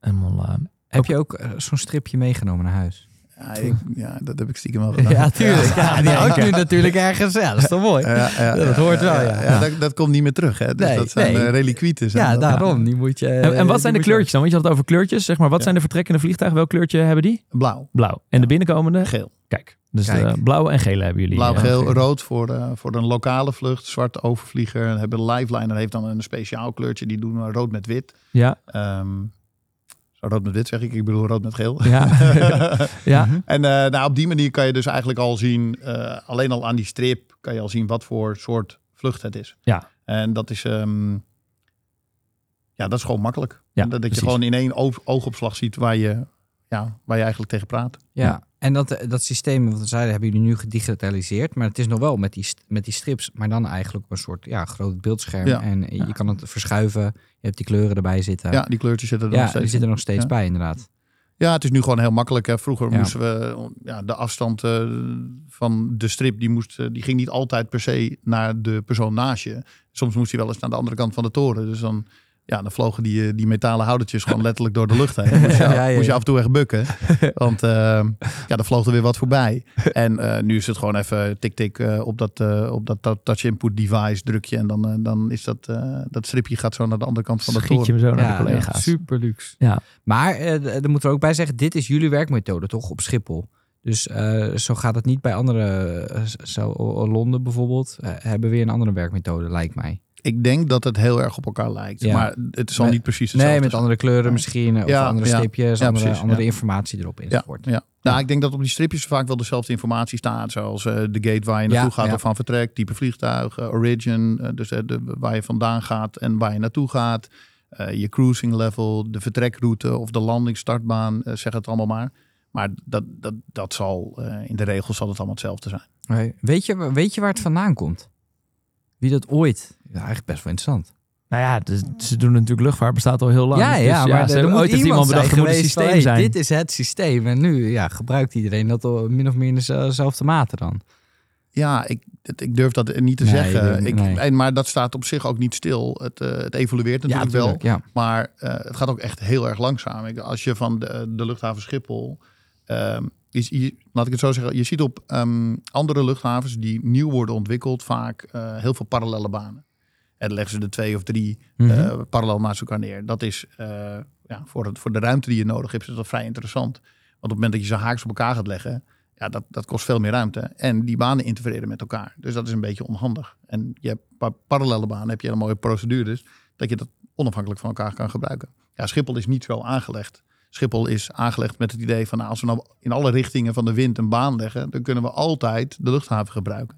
Helemaal, uh, Heb je ook uh, zo'n stripje meegenomen naar huis? Ja, ik, ja, dat heb ik stiekem wel gedaan. Ja, tuurlijk. Ja, die hangt nu natuurlijk ergens. Ja, dat is toch mooi? Ja, ja, ja, dat hoort wel, ja. ja, ja, ja. Dat, dat komt niet meer terug, hè? Dus Nee, dat zijn nee. uh, reliquieten. zijn Ja, dat. daarom. Die moet je, en, en wat zijn de die kleurtjes dan? Want je had het over kleurtjes. Zeg maar, wat Ja. zijn de vertrekkende vliegtuigen? Welk kleurtje hebben die? Blauw, Blauw. En de binnenkomende? geel. Kijk, dus Kijk. uh, blauw en gele hebben jullie. Blauw, uh, geel, oké. rood voor, uh, voor een lokale vlucht. Zwart overvlieger. Dan hebben de Lifeliner heeft dan een speciaal kleurtje. Die doen we rood met wit. Ja, Um, zo rood met wit zeg ik. Ik bedoel rood met geel. ja. ja. En uh, nou, op die manier kan je dus eigenlijk al zien, uh, alleen al aan die strip, kan je al zien wat voor soort vlucht het is. Ja. En dat is, um, ja, dat is gewoon makkelijk. Ja, dat dat precies. je gewoon in één oog, oogopslag ziet waar je, ja, waar je eigenlijk tegen praat. Ja, en dat, dat systeem, wat we zeiden, hebben jullie nu gedigitaliseerd. Maar het is nog wel met die, st- met die strips, maar dan eigenlijk op een soort ja, groot beeldscherm. Ja. En je Ja. kan het verschuiven. Je hebt die kleuren erbij zitten. Ja, die kleurtjes zitten er Ja, nog steeds die zitten er nog steeds Ja. bij, inderdaad. Ja, het is nu gewoon heel makkelijk. Hè. Vroeger Ja. moesten we, ja, de afstand uh, van de strip, die, moest, uh, die ging niet altijd per se naar de persoon naast je. Soms moest hij wel eens naar de andere kant van de toren. Dus dan, ja, dan vlogen die, uh, die metalen houdertjes gewoon letterlijk door de lucht heen. Moest je, Ja, ja, ja. moest je af en toe echt bukken. Want uh, ja, dan vloog er weer wat voorbij. En uh, nu is het gewoon even tik-tik uh, op dat, uh, op dat tou- touch input device druk je. En dan, uh, dan is dat, uh, dat stripje gaat zo naar de andere kant van de Schiet je toren. hem zo naar Ja, de collega's. super luxe. Ja. Maar uh, daar moeten we ook bij zeggen, dit is jullie werkmethode toch op Schiphol? Dus uh, zo gaat het niet bij andere, uh, zo, Londen bijvoorbeeld, uh, hebben weer een andere werkmethode, lijkt mij. Ik denk dat het heel erg op elkaar lijkt. Ja. Maar het zal Met- niet precies hetzelfde Nee, met zijn. andere kleuren misschien, of Ja, andere ja. stipjes, Ja, andere, precies, andere ja. informatie erop Ja, enzovoort. ja. Nou, ik denk dat op die stripjes vaak wel dezelfde informatie staat. Zoals uh, de gate waar je naartoe Ja, gaat ja. of van vertrek. Type vliegtuig, uh, origin. Uh, dus uh, de, waar je vandaan gaat en waar je naartoe gaat. Uh, je cruising level, de vertrekroute of de landing, startbaan. Uh, zeg het allemaal maar. Maar dat, dat, dat zal, uh, in de regels zal het allemaal hetzelfde zijn. Okay. Weet je, weet je waar het vandaan komt? Wie dat ooit? Ja, eigenlijk best wel interessant. Nou ja, dus, ze doen natuurlijk luchtvaart, bestaat al heel lang. Ja, Dus ja, maar ze er hebben moet ooit heeft iemand bedacht, er moet een geweest van, systeem hey, zijn. dit is het systeem. En nu ja, gebruikt iedereen dat al min of meer in dezelfde mate dan. Ja, ik, het- ik durf dat niet te Nee, zeggen. ik- Ik, nee. en, maar dat staat op zich ook niet stil. Het, uh, het evolueert natuurlijk wel. tuurlijk, ja. Maar uh, het gaat ook echt heel erg langzaam. Ik, als je van de, de luchthaven Schiphol... Um, je, je, laat ik het zo zeggen. Je ziet op um, andere luchthavens die nieuw worden ontwikkeld... vaak uh, heel veel parallele banen. En dan leggen ze er twee of drie Mhm. uh, parallel naast elkaar neer. Dat is uh, ja, voor, het, voor de ruimte die je nodig hebt... is dat vrij interessant. Want op het moment dat je ze haaks op elkaar gaat leggen... ja, dat, dat kost veel meer ruimte. En die banen interfereren met elkaar. Dus dat is een beetje onhandig. En je hebt pa- parallele banen, heb je hele mooie procedures... dat je dat onafhankelijk van elkaar kan gebruiken. Ja, Schiphol is niet zo aangelegd. Schiphol is aangelegd met het idee van... Nou, als we nou in alle richtingen van de wind een baan leggen... dan kunnen we altijd de luchthaven gebruiken.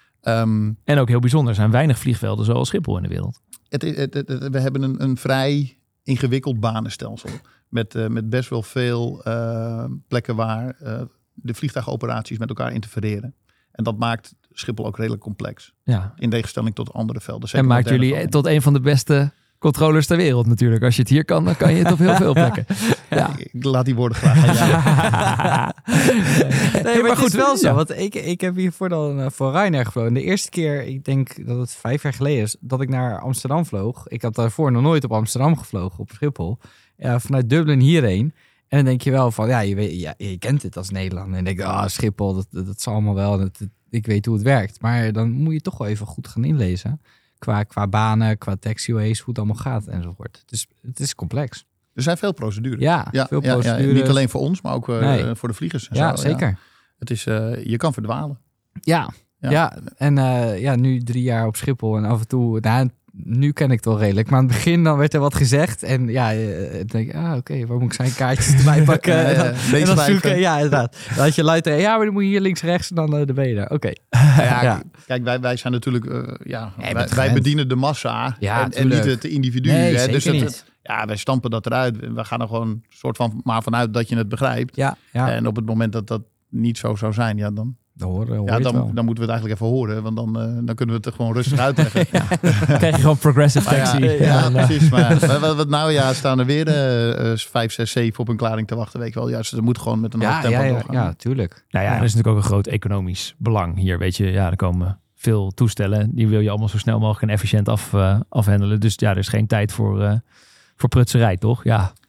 Um, En ook heel bijzonder, er zijn weinig vliegvelden zoals Schiphol in de wereld. het, het, het, het, we hebben een, een vrij ingewikkeld banenstelsel. Met, uh, met best wel veel uh, plekken waar uh, de vliegtuigoperaties met elkaar interfereren. En dat maakt Schiphol ook redelijk complex. Ja. In tegenstelling tot andere velden. En maakt jullie velden. tot een van de beste controllers ter wereld natuurlijk. Als je het hier kan, dan kan je het op heel veel plekken. Ja. Ik laat die woorden graag aan jou. Nee, maar, maar het goed, is wel zo. ja. Want ik, ik heb hiervoor dan uh, voor Ryanair gevlogen. De eerste keer, ik denk dat het vijf jaar geleden is, dat ik naar Amsterdam vloog. Ik had daarvoor nog nooit op Amsterdam gevlogen, op Schiphol. Uh, vanuit Dublin hierheen. En dan denk je wel van, ja, je, weet, ja, je kent het als Nederlander. En dan denk je, ah, Schiphol, dat, dat, dat zal allemaal wel. Dat, dat, ik weet hoe het werkt. Maar dan moet je toch wel even goed gaan inlezen. Qua, qua banen, qua taxiways, hoe het allemaal gaat enzovoort. Het is, het is complex. Er zijn veel procedures. Ja, Ja, veel ja, procedures. Ja, niet alleen voor ons, maar ook uh, Nee. voor de vliegers. En Ja, zo. zeker. Ja. Het is, uh, je kan verdwalen. Ja, Ja. ja. en uh, ja, nu drie jaar op Schiphol en af en toe, nou, nu ken ik het wel redelijk, maar aan het begin dan werd er wat gezegd en ja, uh, dan denk ik, ah, oké, okay, waar moet ik zijn kaartjes erbij pakken? Ja, ja, en dan, deze en dan wijken. zoeken, ja, inderdaad. Dan had je luid, ja, maar dan moet je hier links, rechts en dan uh, de ben je daar. Oké. Okay. Ja, Ja. Kijk, wij, wij zijn natuurlijk, uh, ja, Jij bent wij, wij gewend. bedienen de massa Ja, en, en niet tuurlijk. het individu. Nee, hè? zeker Dus het, niet. ja, wij stampen dat eruit. We gaan er gewoon soort van maar vanuit dat je het begrijpt. Ja, ja. En op het moment dat dat niet zo zou zijn, ja, dan, Dan hoor, hoor ja, je het wel. dan, dan moeten we het eigenlijk even horen. Want dan, uh, dan kunnen we het er gewoon rustig uitleggen. ja. Dan krijg je gewoon progressive Maar taxi. ja, Ja, ja, en, uh, precies. Maar wat, wat, wat nou ja, staan er weer uh, uh, vijf, zes, zeven op een klaring te wachten. Weet je wel. Ja, dus er moet gewoon met een hoog ja, tempo ja, ja, doorgaan. ja, tuurlijk. Nou ja, Ja. er is natuurlijk ook een groot economisch belang hier. Weet je, ja, er komen veel toestellen. Die wil je allemaal zo snel mogelijk en efficiënt af, uh, afhandelen. Dus ja, er is geen tijd voor, uh, voor prutserij, toch? Ja.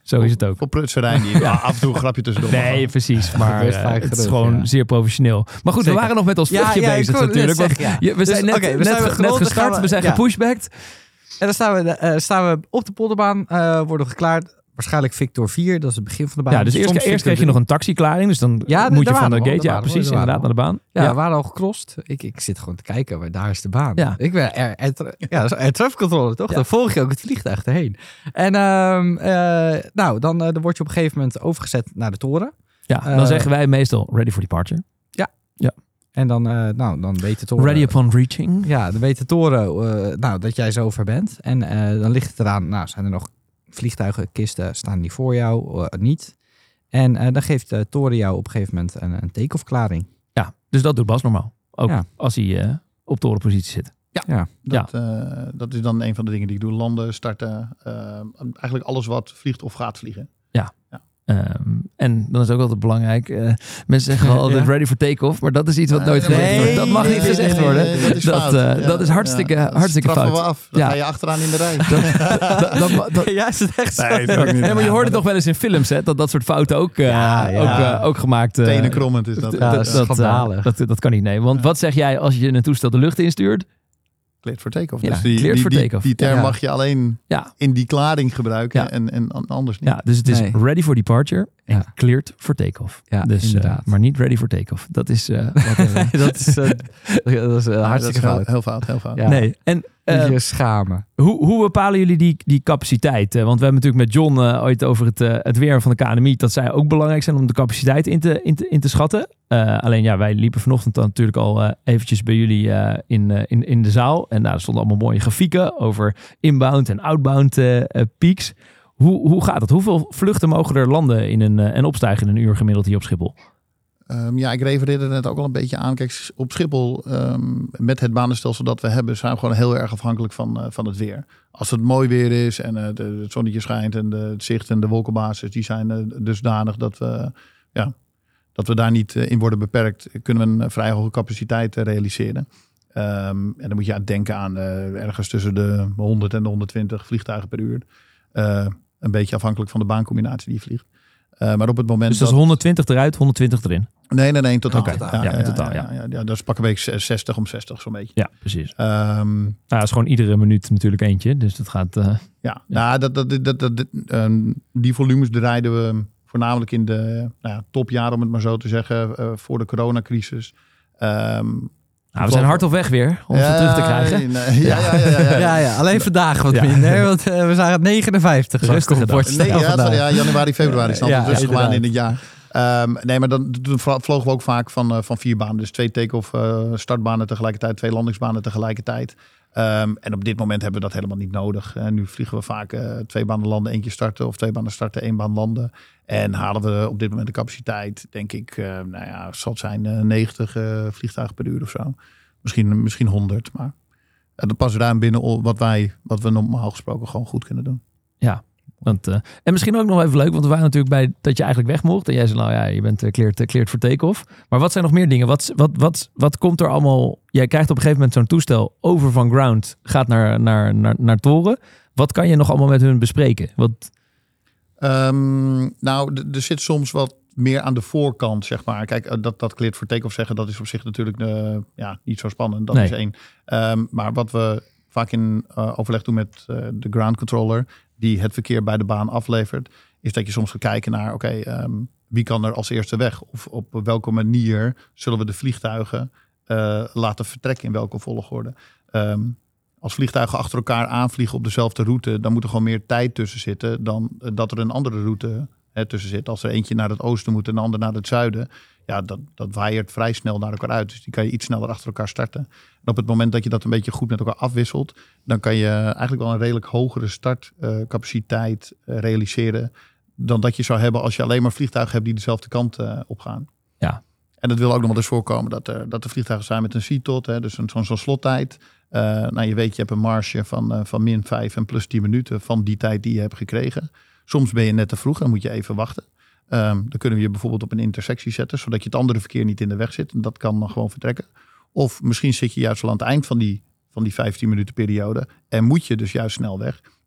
Zo is het ook. Voor prutserij die ja. af en toe een grapje tussendoor. Nee, precies. Maar gebeurt uh, vaak het is genoeg, gewoon ja. zeer professioneel. Maar goed, Zeker. we waren nog met ons vluchtje Ja, ja, bezig ik wou natuurlijk. net Want zeggen, ja. je- we zijn Dus, net, oké, we net, zijn ge- weer net gerold, dan gestart. gaan we- We zijn ja. gepushbacked. En dan staan we, uh, staan we op de polderbaan, uh, worden we geklaard. Waarschijnlijk Victor vier, dat is het begin van de baan. Ja, dus eerst, Soms eerst Victor kreeg je nog een taxiklaring. Dus dan Ja, moet je daar van de waren we al, gate. daar Ja, waren we, precies. daar waren Inderdaad, naar de baan. Ja, we waren al gecrossed. Ik, ik zit gewoon te kijken, maar daar is de baan. Ja. Ik ben air, air, tra- ja, dat is air traffic control, toch? Ja. Dan volg je ook het vliegtuig erheen. En um, uh, nou, dan, uh, dan word je op een gegeven moment overgezet naar de toren. Ja, dan Uh, zeggen wij meestal ready for departure. En dan, uh, nou, dan weet de toren... Ready upon reaching. Ja, dan weet de toren uh, nou, dat jij zover bent. En uh, dan ligt het eraan, nou, zijn er nog vliegtuigen, kisten, staan die voor jou, uh, niet. En uh, dan geeft de toren jou op een gegeven moment een, een take-off klaring. Ja, dus dat doet Bas normaal. Ook Ja. als hij uh, op torenpositie zit. Dat, uh, dat is dan een van de dingen die ik doe. Landen, starten. Uh, eigenlijk alles wat vliegt of gaat vliegen. Um, en dan is het ook altijd belangrijk. Uh, mensen zeggen wel altijd Ja. ready for take-off. Maar dat is iets wat Nee, nooit nee, gezegd wordt. Dat mag nee, niet nee, gezegd nee, worden. nee, dat is dat, fout. uh, Ja, dat is hartstikke, ja. hartstikke Straffen fout. we af. Dan Ja. ga je achteraan in de rij. Dat- dat- dat- Ja, is het echt zo? Nee, dat ook niet. Nee, maar je Ja, hoort het nog wel eens in films, hè? Dat dat soort fouten ook, uh, Ja, ja. ook, uh, ook gemaakt... uh, Tenen krommend is dat. Ja, dat, dat is dat, uh, schandalig. dat, dat kan niet, nee. Want wat zeg jij als je een toestel de lucht instuurt? Cleared for take-off. Ja, Dus die, cleared die, for die, take-off. die term Ja. mag je alleen Ja, in die klaring gebruiken Ja. en, en an- anders niet. ja dus het is Nee. ready for departure en Ja. cleared for take-off. Ja, dus, uh, inderdaad. maar niet ready for take-off. Dat is... Uh, wat er, dat is, uh, dat is uh, Ja, hartstikke dat is heel, fout. heel fout. Heel fout. Ja. nee, en... Moet uh, je schamen. Hoe, hoe bepalen jullie die, die capaciteit? Uh, want we hebben natuurlijk met John uh, ooit over het, uh, het weer van de K N M I... dat zij ook belangrijk zijn om de capaciteit in te, in te, in te schatten. Uh, alleen ja, wij liepen vanochtend dan natuurlijk al uh, eventjes bij jullie uh, in, uh, in, in de zaal. En nou, er stonden allemaal mooie grafieken over inbound en outbound uh, uh, peaks. Hoe, hoe gaat dat? Hoeveel vluchten mogen er landen in een, uh, en opstijgen in een uur gemiddeld hier op Schiphol? Um, ja, ik refereerde net ook al een beetje aan. Kijk, op Schiphol, um, met het banenstelsel dat we hebben, zijn we gewoon heel erg afhankelijk van, uh, van het weer. Als het mooi weer is en uh, de, het zonnetje schijnt en de, het zicht en de wolkenbasis, die zijn uh, dusdanig dat we, ja, dat we daar niet uh, in worden beperkt. Kunnen we een vrij hoge capaciteit uh, realiseren. Um, en dan moet je aan denken aan uh, ergens tussen de honderd en de honderdtwintig vliegtuigen per uur. Uh, een beetje afhankelijk van de baancombinatie die je vliegt. Uh, maar op het moment Dus dat is dat... honderdtwintig eruit, honderdtwintig erin. Nee, nee, nee, in totaal. Oké, ja, in totaal, ja. Ja, ja, ja, dat is pakken week zestig om zestig zo'n beetje. Ja, precies. Um, Nou, dat is gewoon iedere minuut natuurlijk eentje. Dus dat gaat... Uh, ja, Ja. Nou, dat, dat, dat, dat, dat, um, die volumes draaiden we voornamelijk in de nou ja, topjaren, om het maar zo te zeggen, uh, voor de coronacrisis. Um, nou, we zijn hard op weg weer om ze terug te krijgen. Nee, ja, ja, ja, ja, ja. Ja, ja, alleen vandaag wat Ja. minder, want uh, we zagen negenenvijftig. zag ik Rustige op het dag. bord Nee, staan ja, vandaag. sorry, ja, januari, februari staan Ja, we tussen inderdaad. gewoon in het jaar. Um, nee, maar dan, toen vlogen we ook vaak van, uh, van vier banen. Dus twee take-off uh, startbanen tegelijkertijd, twee landingsbanen tegelijkertijd. Um, en op dit moment hebben we dat helemaal niet nodig. Uh, nu vliegen we vaak uh, twee banen landen, eentje starten. Of twee banen starten, één baan landen. En halen we op dit moment de capaciteit, denk ik, uh, nou ja, zal het zijn uh, negentig uh, vliegtuigen per uur of zo. Misschien, misschien honderd, maar uh, dat past ruim binnen wat, wij, wat we normaal gesproken gewoon goed kunnen doen. Ja, want, uh, en misschien ook nog even leuk, want we waren natuurlijk bij dat je eigenlijk weg mocht. En jij zei, nou ja, je bent uh, cleared, uh, cleared voor take-off. Maar wat zijn nog meer dingen? Wat, wat, wat, wat komt er allemaal? Jij krijgt op een gegeven moment zo'n toestel over van ground, gaat naar, naar, naar, naar toren. Wat kan je nog allemaal met hun bespreken? Wat... Um, nou, d- er zit soms wat meer aan de voorkant, zeg maar. Kijk, dat, dat cleared voor take-off zeggen, dat is op zich natuurlijk uh, ja, niet zo spannend. Dat Nee. is één. Um, maar wat we vaak in uh, overleg doen met uh, de ground controller, die het verkeer bij de baan aflevert, is dat je soms gaat kijken naar, oké, okay, um, wie kan er als eerste weg? Of op welke manier zullen we de vliegtuigen uh, laten vertrekken, in welke volgorde? Um, als vliegtuigen achter elkaar aanvliegen op dezelfde route, dan moet er gewoon meer tijd tussen zitten dan uh, dat er een andere route hè, tussen zit. Als er eentje naar het oosten moet en een ander naar het zuiden, ja, dat, dat waaiert vrij snel naar elkaar uit. Dus die kan je iets sneller achter elkaar starten. En op het moment dat je dat een beetje goed met elkaar afwisselt, dan kan je eigenlijk wel een redelijk hogere startcapaciteit uh, uh, realiseren dan dat je zou hebben als je alleen maar vliegtuigen hebt die dezelfde kant uh, opgaan. Ja. En dat wil ook nog wel eens voorkomen dat er, dat er vliegtuigen zijn met een C T O T, hè, dus een, zo'n, zo'n slottijd. Uh, nou, je weet, je hebt een marge van, uh, van min vijf en plus tien minuten van die tijd die je hebt gekregen. Soms ben je net te vroeg en moet je even wachten. Um, dan kunnen we je bijvoorbeeld op een intersectie zetten, zodat je het andere verkeer niet in de weg zit. En dat kan dan gewoon vertrekken. Of misschien zit je juist al aan het eind van die, van die vijftien minuten periode en moet je dus juist snel weg.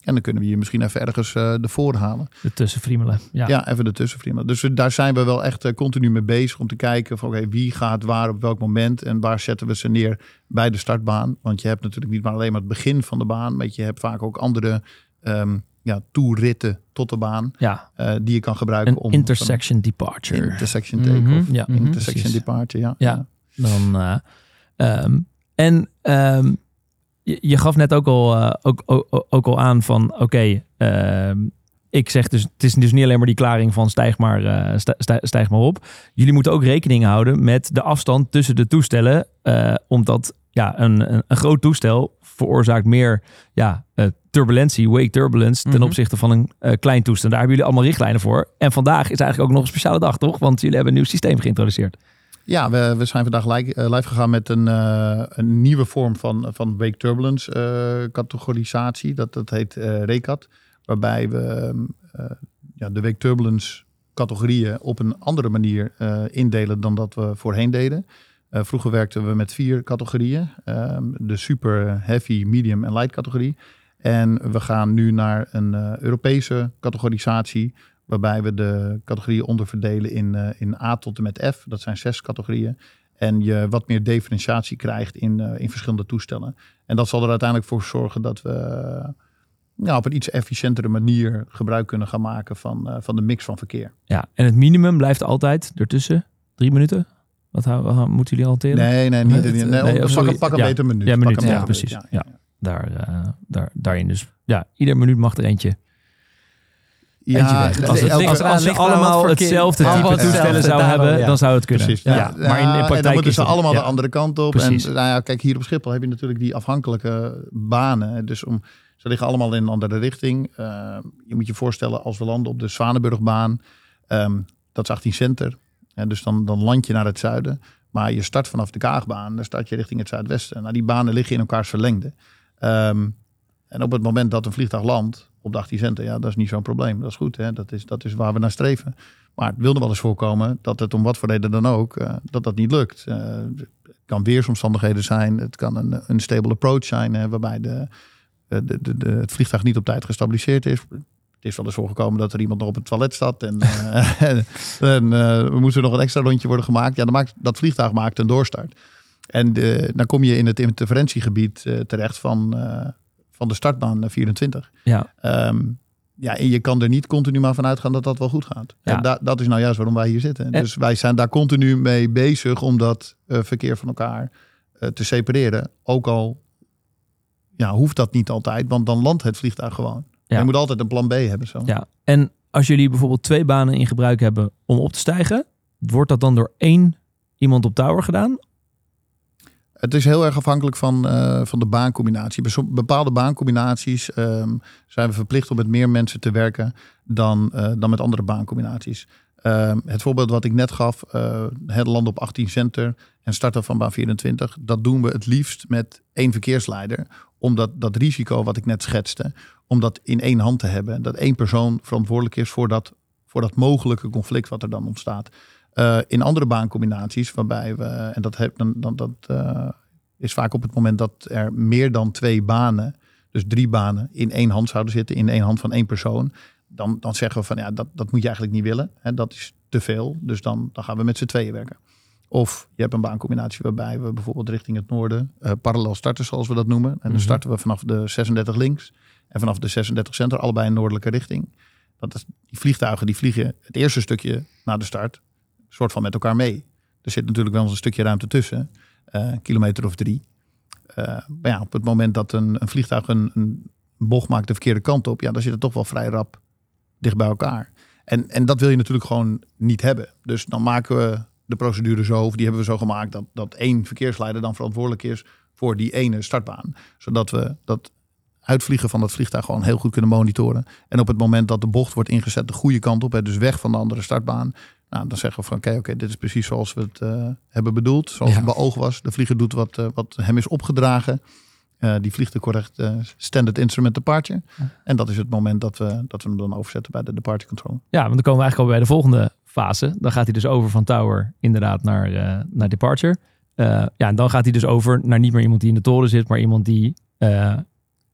En dan kunnen we je misschien even ergens uh, ervoor halen. De tussenfriemelen. Ja. ja, even de tussenfriemelen. Dus daar zijn we wel echt uh, continu mee bezig om te kijken van okay, wie gaat waar op welk moment en waar zetten we ze neer bij de startbaan. Want je hebt natuurlijk niet maar alleen maar het begin van de baan, maar je hebt vaak ook andere um, ja, toeritten tot de baan ja. uh, die je kan gebruiken. Een om intersection van, departure. Intersection take-off. Mm-hmm. Ja. Intersection Precies. departure, ja. Ja, dan... Uh, um, en... Um, Je, je gaf net ook al, uh, ook, ook, ook al aan van oké, okay, uh, ik zeg dus, het is dus niet alleen maar die klaring van stijg maar, uh, stijg, stijg maar op. Jullie moeten ook rekening houden met de afstand tussen de toestellen, uh, omdat ja, een, een, een groot toestel veroorzaakt meer ja, uh, turbulentie, wake turbulence, ten Mm-hmm. opzichte van een uh, klein toestel. Daar hebben jullie allemaal richtlijnen voor. En vandaag is eigenlijk ook nog een speciale dag, toch? Want jullie hebben een nieuw systeem geïntroduceerd. Ja, we, we zijn vandaag live, uh, live gegaan met een, uh, een nieuwe vorm van, van wake turbulence uh, categorisatie. Dat, dat heet uh, RECAT. Waarbij we uh, ja, de wake turbulence categorieën op een andere manier uh, indelen dan dat we voorheen deden. Uh, vroeger werkten we met vier categorieën. Uh, de super, heavy, medium en light categorie. En we gaan nu naar een uh, Europese categorisatie. Waarbij we de categorieën onderverdelen in, uh, in A tot en met F. Dat zijn zes categorieën. En je wat meer differentiatie krijgt in, uh, in verschillende toestellen. En dat zal er uiteindelijk voor zorgen dat we uh, ja, op een iets efficiëntere manier gebruik kunnen gaan maken van, uh, van de mix van verkeer. Ja, en het minimum blijft altijd ertussen drie minuten. Wat, wat moeten jullie hanteren? Nee, nee, niet. Nee, nee, nee, nee, pak, een, pak een ja. beter minuut. Ja, minuut, pak een ja, ja, precies. Ja, ja. Ja. Daar, uh, daar, daarin dus. Ja, ieder minuut mag er eentje. Ja, als, als, het, als, als ze ligt allemaal wel hetzelfde verkeerd. type Allemaal toestellen hetzelfde, zouden daarom, hebben, ja. dan zou het kunnen. Precies. Ja. Ja. Ja. Maar in, in praktijk en dan moeten ze het, allemaal ja. de andere kant op. Precies. En nou ja, kijk, hier op Schiphol heb je natuurlijk die afhankelijke banen. Dus om, ze liggen allemaal in een andere richting. Uh, je moet je voorstellen, als we landen op de Zwanenburgbaan, um, dat is achttien center. Ja, dus dan, dan land je naar het zuiden. Maar je start vanaf de Kaagbaan, dan start je richting het zuidwesten. Nou, die banen liggen in elkaars verlengde. Um, en op het moment dat een vliegtuig landt op de achttien center, ja, dat is niet zo'n probleem. Dat is goed, hè? Dat is, dat is waar we naar streven. Maar het wilde wel eens voorkomen dat het om wat voor reden dan ook, uh, dat dat niet lukt. Uh, het kan weersomstandigheden zijn, het kan een, een stable approach zijn, hè, waarbij de, de, de, de, het vliegtuig niet op tijd gestabiliseerd is. Het is wel eens voorgekomen dat er iemand nog op het toilet staat en, uh, en, en uh, we moesten nog een extra rondje worden gemaakt. Ja, dan maakt, dat vliegtuig maakt een doorstart. En de, dan kom je in het interferentiegebied uh, terecht van, uh, van de startbaan vierentwintig. Ja. Um, ja, en je kan er niet continu maar van uitgaan dat dat wel goed gaat. Ja. En da- dat is nou juist waarom wij hier zitten. En... Dus wij zijn daar continu mee bezig om dat uh, verkeer van elkaar uh, te separeren. Ook al ja, hoeft dat niet altijd, want dan landt het vliegtuig gewoon. Ja. Je moet altijd een plan B hebben. Zo. Ja. En als jullie bijvoorbeeld twee banen in gebruik hebben om op te stijgen, wordt dat dan door één iemand op tower gedaan? Het is heel erg afhankelijk van, uh, van de baancombinatie. Bij bepaalde baancombinaties um, zijn we verplicht om met meer mensen te werken dan, uh, dan met andere baancombinaties. Uh, het voorbeeld wat ik net gaf, uh, het landen op achttien center en starten van baan vierentwintig. Dat doen we het liefst met één verkeersleider. Omdat dat risico wat ik net schetste, om dat in één hand te hebben. Dat één persoon verantwoordelijk is voor dat, voor dat mogelijke conflict wat er dan ontstaat. Uh, in andere baancombinaties, waarbij we, en dat, heb, dan, dan, dat uh, is vaak op het moment dat er meer dan twee banen, dus drie banen, in één hand zouden zitten, in één hand van één persoon. Dan, dan zeggen we van ja, dat, dat moet je eigenlijk niet willen. Hè, dat is te veel. Dus dan, dan gaan we met z'n tweeën werken. Of je hebt een baancombinatie waarbij we bijvoorbeeld richting het noorden uh, parallel starten, zoals we dat noemen. En dan mm-hmm. starten we vanaf de zesendertig links en vanaf de zesendertig center, allebei in noordelijke richting. Dat is, die vliegtuigen die vliegen het eerste stukje naar de start, soort van met elkaar mee. Er zit natuurlijk wel eens een stukje ruimte tussen, uh, een kilometer of drie. Uh, maar ja, op het moment dat een, een vliegtuig een, een bocht maakt de verkeerde kant op, ja, dan zit het toch wel vrij rap dicht bij elkaar. En, en dat wil je natuurlijk gewoon niet hebben. Dus dan maken we de procedure zo, of die hebben we zo gemaakt, dat, dat één verkeersleider dan verantwoordelijk is voor die ene startbaan. Zodat we dat uitvliegen van dat vliegtuig gewoon heel goed kunnen monitoren. En op het moment dat de bocht wordt ingezet de goede kant op, dus weg van de andere startbaan, nou, dan zeggen we van oké, okay, okay, dit is precies zoals we het uh, hebben bedoeld. Zoals ja. het beoogd was. De vlieger doet wat, uh, wat hem is opgedragen. Uh, die vliegt de correct uh, standard instrument departure. Ja. En dat is het moment dat we, dat we hem dan overzetten bij de departure control. Ja, want dan komen we eigenlijk al bij de volgende fase. Dan gaat hij dus over van tower inderdaad naar, uh, naar departure. Uh, ja, en dan gaat hij dus over naar niet meer iemand die in de toren zit, maar iemand die uh,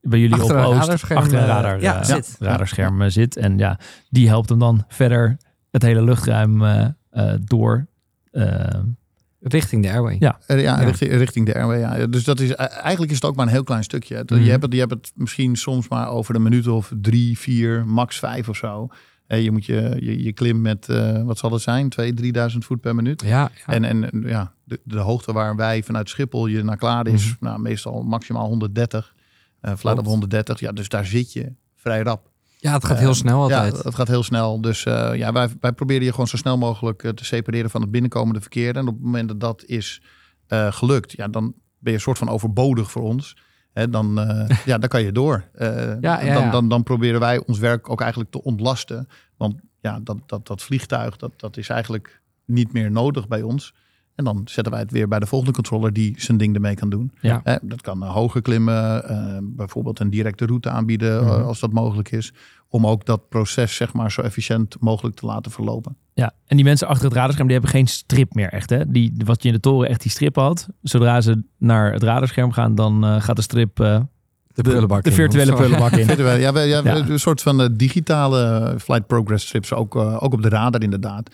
bij jullie Achter op een Oost radarscherm, achter een eh, radar, ja, uh, zit. radarscherm uh, zit. En ja, die helpt hem dan verder het hele luchtruim uh, uh, door. Uh, Richting de airway. Ja. Ja, Ja. Richting, richting de airway. Ja. Dus dat is eigenlijk is het ook maar een heel klein stukje. Het- Mhm. Je, hebt het, je hebt het misschien soms maar over een minuut of drie, vier, max vijf of zo. En je moet je, je, je klim met, uh, wat zal het zijn, twee, drieduizend voet per minuut. Ja, ja. En, en ja, de, de hoogte waar wij vanuit Schiphol je naar klaar is, Mhm. nou, meestal maximaal honderddertig. Uh, fluit op Klopt. honderddertig. Ja, dus daar zit je vrij rap. ja, het gaat heel Uh, snel altijd. Ja, het gaat heel snel. Dus uh, ja, wij, wij proberen je gewoon zo snel mogelijk uh, te separeren van het binnenkomende verkeer. En op het moment dat dat is uh, gelukt, ja, dan ben je een soort van overbodig voor ons. Hè, dan, uh, ja, dan kan je door. Uh, Ja, ja, dan, ja. dan, dan proberen wij ons werk ook eigenlijk te ontlasten. Want ja, dat, dat, dat vliegtuig, dat, dat is eigenlijk niet meer nodig bij ons. En dan zetten wij het weer bij de volgende controller die zijn ding ermee kan doen. Ja. Hè, dat kan uh, hoger klimmen, uh, bijvoorbeeld een directe route aanbieden Mhm. uh, als dat mogelijk is. Om ook dat proces zeg maar zo efficiënt mogelijk te laten verlopen. Ja, en die mensen achter het radarscherm, die hebben geen strip meer echt. Hè? Die, wat je in de toren echt die strip had. Zodra ze naar het radarscherm gaan, dan uh, gaat de strip uh, De prullenbak de in, virtuele of zo. prullenbak in. Vinden wij, ja, we, ja, we- Ja. een soort van uh, digitale flight progress strips, ook, uh, ook op de radar inderdaad.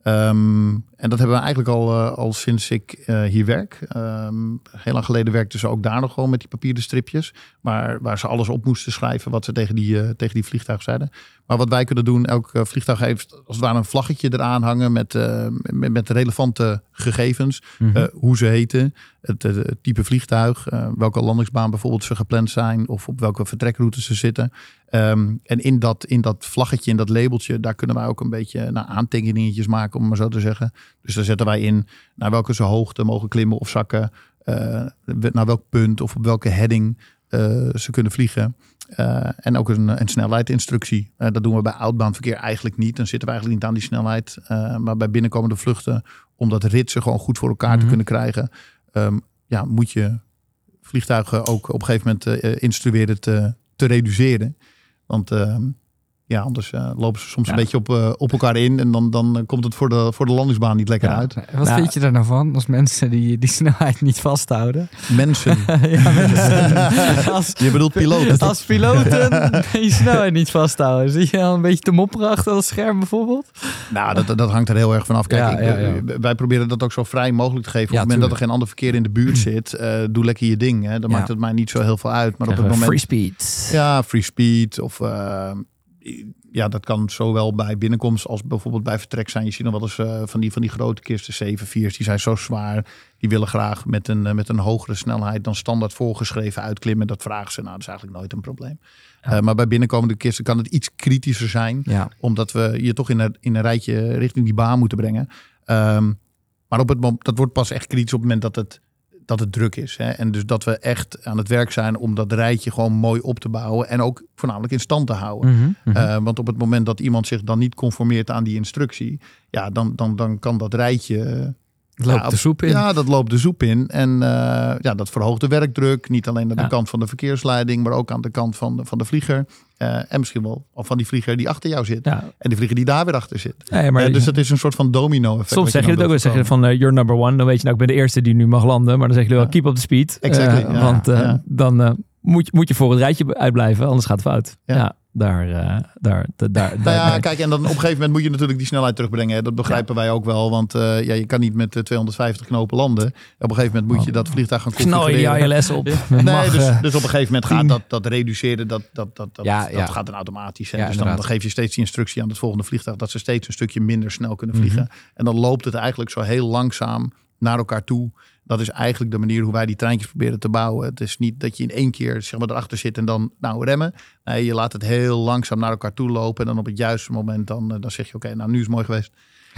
Um, en dat hebben we eigenlijk al, uh, al sinds ik uh, hier werk. Um, heel lang geleden werkten ze ook daar nog gewoon met die papieren stripjes. Maar waar ze alles op moesten schrijven wat ze tegen die, uh, tegen die vliegtuig zeiden. Maar wat wij kunnen doen, elk uh, vliegtuig heeft als het ware een vlaggetje eraan hangen met, uh, met, met relevante gegevens. Mhm. Uh, hoe ze heten, het, uh, het type vliegtuig, uh, welke landingsbaan bijvoorbeeld ze gepland zijn of op welke vertrekroute ze zitten. Um, en in dat, in dat vlaggetje, in dat labeltje, daar kunnen wij ook een beetje nou, aantekeningetjes maken, om maar zo te zeggen. Dus daar zetten wij in naar welke ze hoogte mogen klimmen of zakken, uh, naar welk punt of op welke heading uh, ze kunnen vliegen. Uh, en ook een, een snelheidinstructie. Uh, dat doen we bij outbound verkeer eigenlijk niet. Dan zitten we eigenlijk niet aan die snelheid. Uh, maar bij binnenkomende vluchten, om dat ritsen gewoon goed voor elkaar Mhm. te kunnen krijgen, um, ja, moet je vliegtuigen ook op een gegeven moment uh, instrueren te, te reduceren. Want uh, ja, anders uh, lopen ze soms Ja. een beetje op, uh, op elkaar in. En dan, dan komt het voor de, voor de landingsbaan niet lekker Ja. uit. Wat Nou, vind je daar nou van als mensen die, die snelheid niet vasthouden? Mensen. ja, mensen. Als, Je bedoelt piloten. als piloten die snelheid niet vasthouden. Zie je al een beetje te mopperen achter dat scherm bijvoorbeeld? Nou, dat, dat hangt er heel erg vanaf. Kijk, Ja, ik, ja, ja. wij proberen dat ook zo vrij mogelijk te geven. Op Ja, het moment dat er tuurlijk. geen ander verkeer in de buurt zit, uh, doe lekker je ding. Hè. Dan Ja. maakt het mij niet zo heel veel uit. Maar op Krijgen het we moment... free speed. Ja, free speed of... Uh, ja, dat kan zowel bij binnenkomst als bijvoorbeeld bij vertrek zijn. Je ziet nog wel eens uh, van, die, van die grote kisten, zeven viers, die zijn zo zwaar. Die willen graag met een, uh, met een hogere snelheid dan standaard voorgeschreven uitklimmen. Dat vragen ze. Nou, dat is eigenlijk nooit een probleem. Ja. Uh, maar bij binnenkomende kisten kan het iets kritischer zijn. Ja. Omdat we je toch in een, in een rijtje richting die baan moeten brengen. Um, maar op het moment, dat wordt pas echt kritisch op het moment dat het, dat het druk is. Hè? En dus dat we echt aan het werk zijn om dat rijtje gewoon mooi op te bouwen. En ook voornamelijk in stand te houden. Mhm, mhm. Uh, want op het moment dat iemand zich dan niet conformeert aan die instructie, ja, dan, dan, dan kan dat rijtje. Uh, Loopt ja, de soep in. Ja, dat loopt de soep in. En uh, ja, dat verhoogt de werkdruk. Niet alleen aan de Ja. kant van de verkeersleiding, maar ook aan de kant van de, van de vlieger. Uh, en misschien wel van die vlieger die achter jou zit. Ja. En die vlieger die daar weer achter zit. Nee, maar Uh, dus dat is een soort van domino effect. soms wat zeg je dan het ook wel. wilt Zeg je voorkomen. van uh, you're number one. Dan weet je, nou, ik ben de eerste die nu mag landen. Maar dan zeg je wel, Ja. keep up the speed. Exactly, Uh, ja. Want uh, Ja. dan uh, moet, je, moet je voor het rijtje uitblijven. Anders gaat het fout. Ja, Ja. daar, uh, daar, daar, daar. Nou ja, daar- kijk, en dan op een gegeven moment moet je natuurlijk die snelheid terugbrengen. Hè. Dat begrijpen wij ook wel, want uh, ja, je kan niet met uh, tweehonderdvijftig knopen landen. Op een gegeven moment moet je dat vliegtuig gaan Knal je die configureren. I L S op. Met Nee, mag, dus, uh, dus op een gegeven moment gaat dat, dat reduceren, dat, dat, dat, dat, Ja, dat ja. gaat dan automatisch. Hè. Ja, dus dan, dan inderdaad. geef je steeds die instructie aan het volgende vliegtuig dat ze steeds een stukje minder snel kunnen vliegen. Mhm. En dan loopt het eigenlijk zo heel langzaam naar elkaar toe. Dat is eigenlijk de manier hoe wij die treintjes proberen te bouwen. Het is niet dat je in één keer zeg maar, erachter zit en dan nou remmen. Nee, je laat het heel langzaam naar elkaar toe lopen. En dan op het juiste moment dan, uh, dan zeg je oké, okay, nou nu is het mooi geweest.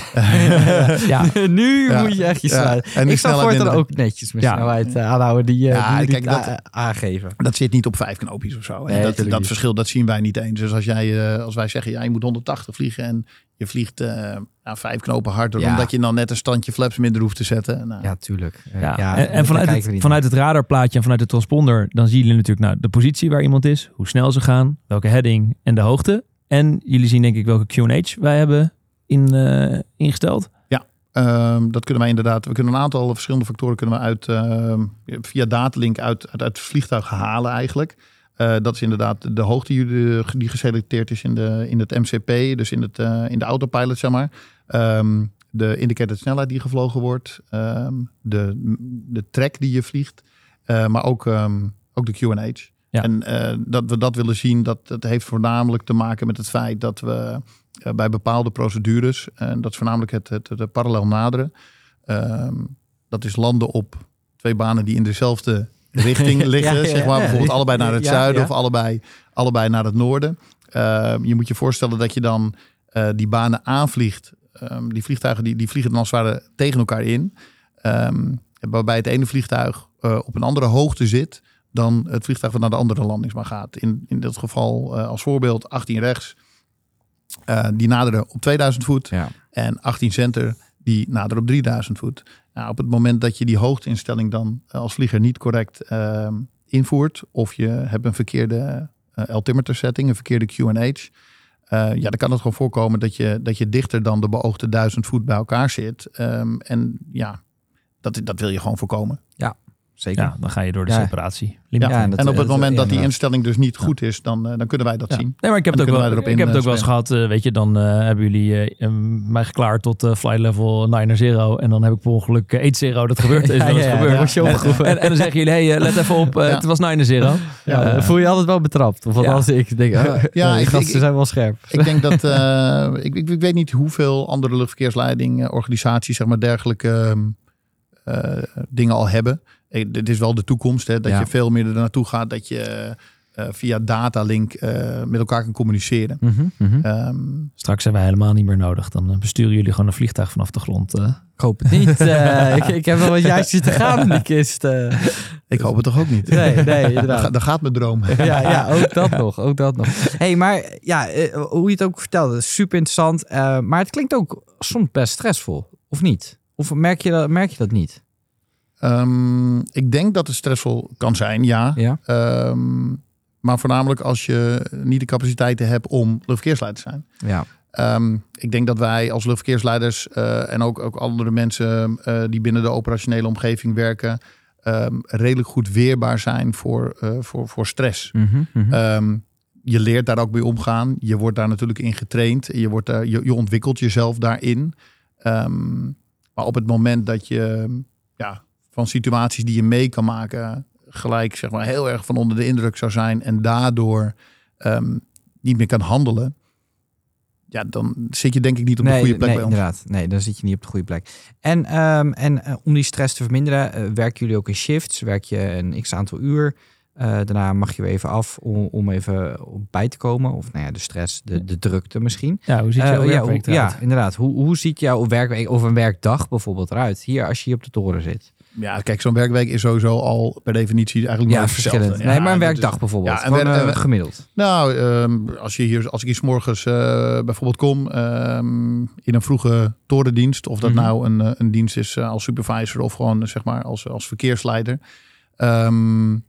ja. nu Ja. moet je echt je Ja. sluiten. En die Ik zou snelheid voortaan minder. ook netjes mijn Ja. snelheid uh, aanhouden die, uh, Ja, die, die kijk, dat- a- aangeven. Dat zit niet op vijf knoopjes of zo. Hè. Nee, dat natuurlijk dat niet. verschil, dat zien wij niet eens. Dus als, jij, uh, als wij zeggen, ja, je moet honderdtachtig vliegen en je vliegt uh, ja, vijf knopen harder, Ja. omdat je dan net een standje flaps minder hoeft te zetten. Nou, Ja, tuurlijk. Uh, Ja. ja, en en daar vanuit, kijken we het, niet vanuit het radarplaatje en vanuit de transponder, dan zien jullie natuurlijk nou, de positie waar iemand is, hoe snel ze gaan, welke heading en de hoogte. En jullie zien denk ik welke Q en H wij hebben in, uh, ingesteld. Um, dat kunnen wij inderdaad. We kunnen een aantal verschillende factoren kunnen we uit um, via datalink uit, uit, uit het vliegtuig halen eigenlijk. Uh, dat is inderdaad de hoogte die, die geselecteerd is in, de, in het M C P, dus in, het, uh, in de autopilot, zeg maar. Um, de indicated snelheid die gevlogen wordt, um, de, de track die je vliegt, uh, maar ook, um, ook de Q en H. Ja. En uh, dat we dat willen zien, dat, dat heeft voornamelijk te maken met het feit dat we uh, bij bepaalde procedures, en uh, dat is voornamelijk het, het, het parallel naderen, um, dat is landen op twee banen die in dezelfde richting liggen, ja, ja, zeg maar. Bijvoorbeeld allebei naar het ja, zuiden ja. of allebei, allebei naar het noorden. Uh, je moet je voorstellen dat je dan uh, die banen aanvliegt. Um, die vliegtuigen die, die vliegen dan als het ware tegen elkaar in. Um, waarbij het ene vliegtuig uh, op een andere hoogte zit dan het vliegtuig dat naar de andere landingsbaan gaat. In, in dit geval uh, als voorbeeld achttien rechts. Uh, die naderen op tweeduizend voet. Ja. En achttien center die naderen op drieduizend voet. Nou, op het moment dat je die hoogteinstelling dan als vlieger niet correct uh, invoert, of je hebt een verkeerde uh, altimeter setting, een verkeerde Q en H, uh, ja, dan kan het gewoon voorkomen dat je, dat je dichter dan de beoogde duizend voet bij elkaar zit. Um, en ja, dat, dat wil je gewoon voorkomen. Ja, zeker. Ja, dan ga je door de ja. separatie. Ja, ja, en, dat, en op het moment dat, dat die ja, instelling dus niet goed is, dan, uh, dan kunnen wij dat ja. zien. Nee, maar ik heb het ook wel, ik in, heb het ook uh, wel eens gehad. Uh, weet je, dan uh, hebben jullie uh, mij geklaard tot uh, flight level nine naar zero. En dan heb ik per ongeluk uh, eight zero. Dat gebeurt. Is ja, wel eens ja, gebeurd. Ja, ja. En, en, en dan zeggen jullie, hey, uh, let even op. Uh, ja. Het was nine naar zero. Ja, uh, voel je altijd wel betrapt. Of althans, ja. ik denk, uh, ja, die gasten ik, zijn wel scherp. Ik denk dat, uh, ik, ik, ik weet niet hoeveel andere luchtverkeersleiding organisaties, zeg maar, dergelijke uh, dingen al hebben. Dit is wel de toekomst, hè, dat ja. je veel meer er naartoe gaat, dat je uh, via datalink uh, met elkaar kan communiceren. Mm-hmm, mm-hmm. Um, Straks hebben wij helemaal niet meer nodig. Dan besturen jullie gewoon een vliegtuig vanaf de grond. Uh. Ik hoop het niet. Uh, ik, ik heb wel wat jaartjes te gaan in die kist. Uh. Ik hoop het toch ook niet. Nee, nee, inderdaad. Dat gaat mijn droom. Ja, ja, ook dat nog. Ook dat nog. Hey, maar ja, uh, hoe je het ook vertelde, is super interessant. Uh, maar het klinkt ook soms best stressvol, of niet? Of merk je dat, merk je dat niet? Um, ik denk dat het stressvol kan zijn, ja. ja. Um, maar voornamelijk als je niet de capaciteiten hebt om luchtverkeersleider te zijn. Ja. Um, ik denk dat wij als luchtverkeersleiders uh, en ook, ook andere mensen uh, die binnen de operationele omgeving werken, um, redelijk goed weerbaar zijn voor, uh, voor, voor stress. Mm-hmm, mm-hmm. Um, je leert daar ook mee omgaan. Je wordt daar natuurlijk in getraind. Je, wordt daar, je, je ontwikkelt jezelf daarin. Um, maar op het moment dat je ja, van situaties die je mee kan maken, gelijk zeg maar heel erg van onder de indruk zou zijn en daardoor um, niet meer kan handelen, ja, dan zit je denk ik niet op de nee, goede plek nee, bij ons. Inderdaad. Nee, dan zit je niet op de goede plek. En, um, en uh, om die stress te verminderen, uh, werken jullie ook in shifts? Werk je een x aantal uur? Uh, daarna mag je weer even af om, om even bij te komen. Of nou ja, de stress, de, de drukte misschien. Ja, hoe ziet jouw uh, werkweek ja, eruit? Ja, inderdaad. Hoe, hoe ziet jouw werkweek of een werkdag bijvoorbeeld eruit? Hier, als je hier op de toren zit. Ja, kijk, zo'n werkweek is sowieso al per definitie eigenlijk ja, nooit verschillend. hetzelfde. Nee, maar een ja, werkdag is, bijvoorbeeld. Ja, Gewoon, wer- uh, gemiddeld. Nou, um, als, je hier, als ik hier 's morgens uh, bijvoorbeeld kom um, in een vroege torendienst, of dat mm-hmm. nou een, een dienst is uh, als supervisor of gewoon zeg maar als, als verkeersleider, um,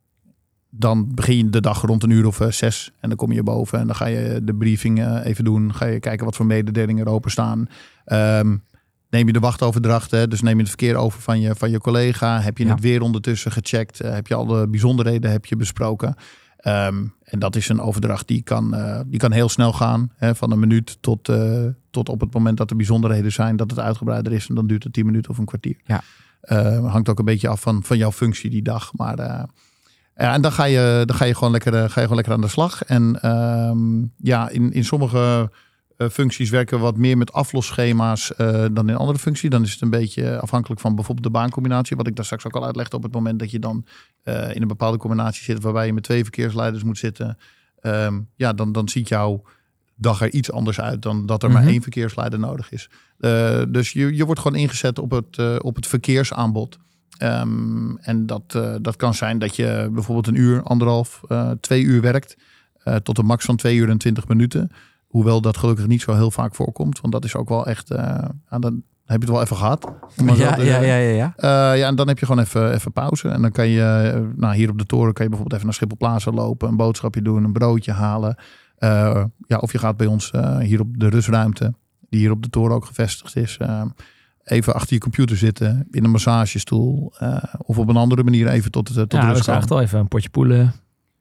dan begin je de dag rond een uur of uh, zes en dan kom je boven en dan ga je de briefing uh, even doen. Ga je kijken wat voor mededelingen er openstaan. Um, Neem je de wachtoverdracht, hè? Dus neem je het verkeer over van je, van je collega. Heb je ja. het weer ondertussen gecheckt? Uh, heb je alle bijzonderheden heb je besproken? Um, en dat is een overdracht die kan, uh, die kan heel snel gaan. Hè? Van een minuut tot, uh, tot op het moment dat er bijzonderheden zijn. Dat het uitgebreider is en dan duurt het tien minuten of een kwartier. Ja. Uh, hangt ook een beetje af van, van jouw functie die dag. Maar uh, ja, en dan ga je, dan ga je, gewoon, lekker, uh, ga je gewoon lekker aan de slag. En um, ja, in, in sommige Uh, functies werken wat meer met aflosschema's uh, dan in andere functies. Dan is het een beetje afhankelijk van bijvoorbeeld de baancombinatie. Wat ik daar straks ook al uitlegde op het moment dat je dan uh, in een bepaalde combinatie zit waarbij je met twee verkeersleiders moet zitten. Um, ja, dan, dan ziet jouw dag er iets anders uit dan dat er mm-hmm. maar één verkeersleider nodig is. Uh, dus je, je wordt gewoon ingezet op het, uh, op het verkeersaanbod. Um, en dat, uh, dat kan zijn dat je bijvoorbeeld een uur, anderhalf, uh, twee uur werkt. Uh, tot een max van twee uur en twintig minuten. Hoewel dat gelukkig niet zo heel vaak voorkomt. Want dat is ook wel echt... Uh, dan heb je het wel even gehad. Ja, ja, ja, ja, ja. Uh, ja, en dan heb je gewoon even, even pauze. En dan kan je... Uh, nou, hier op de toren kan je bijvoorbeeld even naar Schiphol Plaza lopen. Een boodschapje doen, een broodje halen. Uh, ja, of je gaat bij ons uh, hier op de rustruimte. Die hier op de toren ook gevestigd is. Uh, even achter je computer zitten. In een massagestoel. Uh, of op een andere manier even tot, tot ja, de rust komen. Ja, we zagen al even een potje poelen.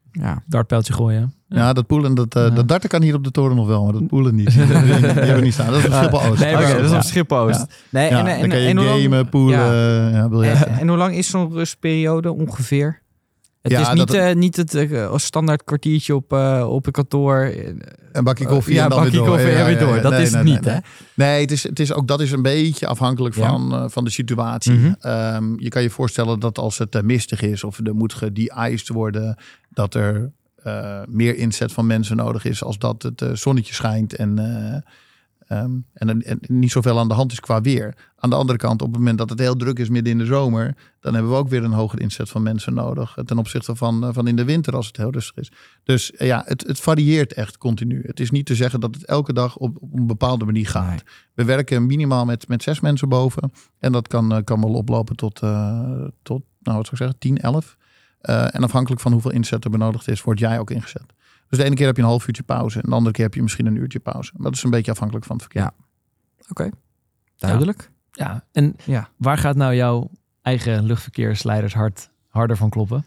Ja. dartpijltje gooien. Ja, dat poelen, dat, uh, Ja. dat darten kan hier op de toren nog wel, maar dat poelen niet. Die hebben we niet staan. Dat is op Schiphol-Oost. Nee, Oké, maar- dat is ja. op Schiphol-Oost. Ja. Nee, Ja, en, dan en, kan je en hoe lang- gamen, poelen, Ja. ja, biljet. En, en hoe lang is zo'n rustperiode ongeveer? Het Ja, is niet, dat- eh, niet het uh, standaard kwartiertje op, uh, op een kantoor. Een bakje koffie ja, en dan bakje weer door. koffie en weer door. Dat Nee, is nee, het nee, niet, nee. hè? Nee, het is, het is ook dat is een beetje afhankelijk Ja. van, uh, van de situatie. Mhm. Um, je kan je voorstellen dat als het uh, mistig is of er moet gede-iced worden, dat er uh, meer inzet van mensen nodig is als dat het uh, zonnetje schijnt en, uh, um, en, en niet zoveel aan de hand is qua weer. Aan de andere kant, op het moment dat het heel druk is midden in de zomer, dan hebben we ook weer een hoger inzet van mensen nodig ten opzichte van, uh, van in de winter als het heel rustig is. Dus uh, ja, het, het varieert echt continu. Het is niet te zeggen dat het elke dag op, op een bepaalde manier gaat. Nee. We werken minimaal met, met zes mensen boven. En dat kan, uh, kan wel oplopen tot, uh, tot nou, wat zou ik zeggen, tien, elf. Uh, en afhankelijk van hoeveel inzet er benodigd is, word jij ook ingezet. Dus de ene keer heb je een half uurtje pauze. En de andere keer heb je misschien een uurtje pauze. Maar dat is een beetje afhankelijk van het verkeer. Ja. Oké, duidelijk. Ja, en Ja. waar gaat nou jouw eigen luchtverkeersleidershart harder van kloppen?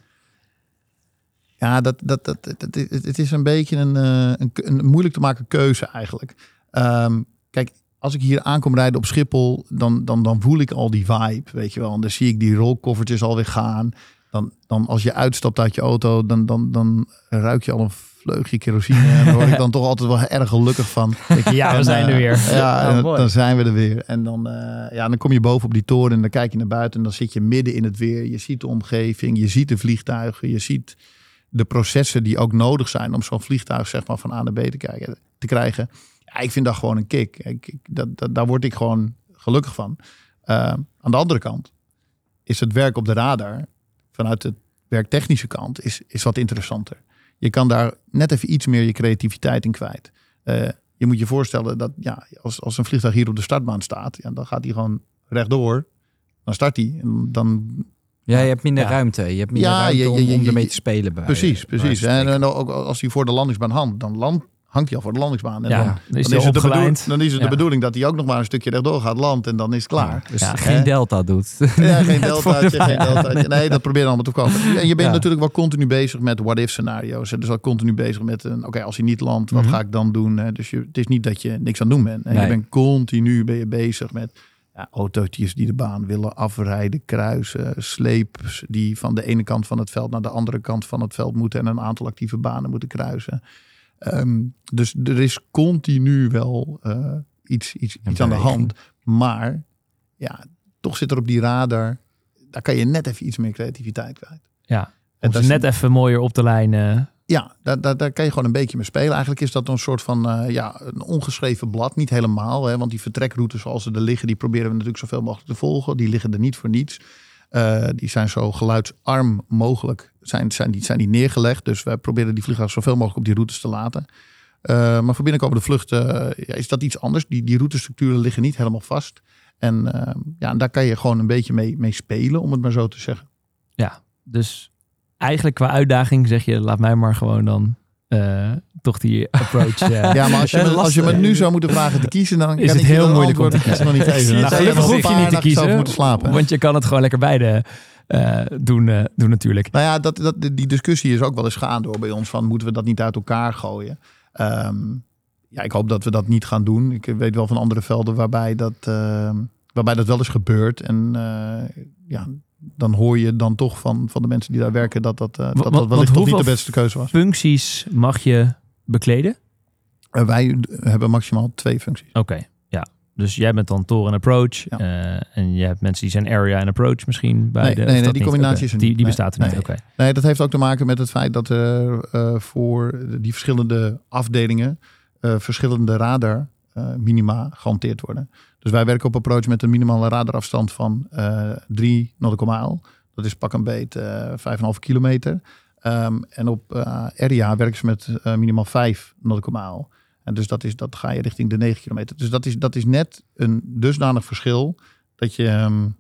Ja, dat, dat, dat, dat, het, het is een beetje een, uh, een, een moeilijk te maken keuze eigenlijk. Um, kijk, als ik hier aankom rijden op Schiphol, dan, dan, dan voel ik al die vibe, weet je wel. En dan zie ik die rolkoffertjes alweer gaan. Dan, dan als je uitstapt uit je auto, dan, dan, dan ruik je al een vleugje kerosine. En daar word ik dan toch altijd wel erg gelukkig van. Ja, we En, zijn er uh, weer. Ja, Oh, en mooi. dan zijn we er weer. En dan, uh, ja, dan kom je boven op die toren en dan kijk je naar buiten. En dan zit je midden in het weer. Je ziet de omgeving, je ziet de vliegtuigen, je ziet de processen die ook nodig zijn om zo'n vliegtuig zeg maar van A naar B te, kijken, te krijgen. Ja, ik vind dat gewoon een kick. Ik, ik, dat, dat, daar word ik gewoon gelukkig van. Uh, aan de andere kant is het werk op de radar vanuit de werktechnische kant is, is wat interessanter. Je kan daar net even iets meer je creativiteit in kwijt. Uh, je moet je voorstellen dat ja, als, als een vliegtuig hier op de startbaan staat, ja, dan gaat hij gewoon rechtdoor. Dan start hij. En dan Ja, je hebt minder Ja. ruimte. Je hebt minder Ja, ruimte je- om, je- je- om ermee je- te spelen. Bij, precies, bij precies. wijze van En, spreken. en ook als hij voor de landingsbaan hangt, dan land, hangt hij al voor de landingsbaan. En Ja, dan, dan is dan hij het de opgelijnd. bedoel- dan is het Ja. de bedoeling dat hij ook nog maar een stukje rechtdoor gaat, landt en dan is het klaar. Dus Ja. geen Hè? delta doet. Ja, geen Net voor de deltaatje, geen vijand. deltaatje. Nee, dat probeer je allemaal te komen. En je bent Ja. natuurlijk wel continu bezig met what-if scenario's. Dus wel continu bezig met, een, oké, als hij niet landt, wat Mhm. ga ik dan doen? Hè? Dus je, het is niet dat je niks aan het doen bent. En Nee. je bent continu ben je bezig met ja, autootjes die de baan willen afrijden, kruisen, sleeps die van de ene kant van het veld naar de andere kant van het veld moeten en een aantal actieve banen moeten kruisen. Um, dus er is continu wel uh, iets, iets, iets aan de hand. Maar ja, toch zit er op die radar, daar kan je net even iets meer creativiteit kwijt. Ja, En om dat ze is- net even mooier op de lijn. eh, Ja, daar, daar, daar kan je gewoon een beetje mee spelen. Eigenlijk is dat een soort van uh, ja, een ongeschreven blad. Niet helemaal, hè, want die vertrekroutes zoals ze er liggen, die proberen we natuurlijk zoveel mogelijk te volgen. Die liggen er niet voor niets. Uh, die zijn zo geluidsarm mogelijk zijn, zijn, die, zijn die neergelegd. Dus wij proberen die vliegtuigen zoveel mogelijk op die routes te laten. Uh, maar voor binnenkomende vluchten uh, ja, is dat iets anders. Die, die routestructuren liggen niet helemaal vast. En, uh, ja, en daar kan je gewoon een beetje mee, mee spelen, om het maar zo te zeggen. ja, dus eigenlijk qua uitdaging zeg je, laat mij maar gewoon dan uh, toch die approach. Uh, Ja, maar als je, me, als je me lastig. nu zou moeten vragen te kiezen, dan Is kan het ik je heel dat moeilijk om te antwoord kiezen. nog niet geven. Dan Nou, zou je gelukkig nog een hoef je paar niet te nachtjes over kiezen, moeten slapen. want je kan het gewoon lekker beide uh, doen, uh, doen natuurlijk. Nou ja, dat, dat, die discussie is ook wel eens gaande hoor, bij ons. Van moeten we dat niet uit elkaar gooien? Um, ja, ik hoop dat we dat niet gaan doen. Ik weet wel van andere velden waarbij dat, uh, waarbij dat wel eens gebeurt. En uh, ja, dan hoor je dan toch van, van de mensen die daar werken dat dat, uh, dat, dat Want- wellicht want toch niet de hoeveel beste keuze was. Functies mag je bekleden? Uh, wij hebben maximaal twee functies. Oké, okay, ja. Dus jij bent dan toren en approach. Ja. Uh, en je hebt mensen die zijn area en approach misschien bij Nee, de... nee, of nee, dat die niet? combinatie Oké, is er die, niet. die Nee, bestaat er niet, nee. oké. Nee, dat heeft ook te maken met het feit dat er uh, voor die verschillende afdelingen uh, verschillende radar uh, minima gehanteerd worden. Dus wij werken op approach met een minimale radarafstand van uh, drie nautical mile. Dat is pak een beet uh, vijf komma vijf kilometer. Um, en op uh, area werken ze met uh, minimaal vijf nautical mile. En dus dat, is, dat ga je richting de negen kilometer. Dus dat is, dat is net een dusdanig verschil dat je... Um,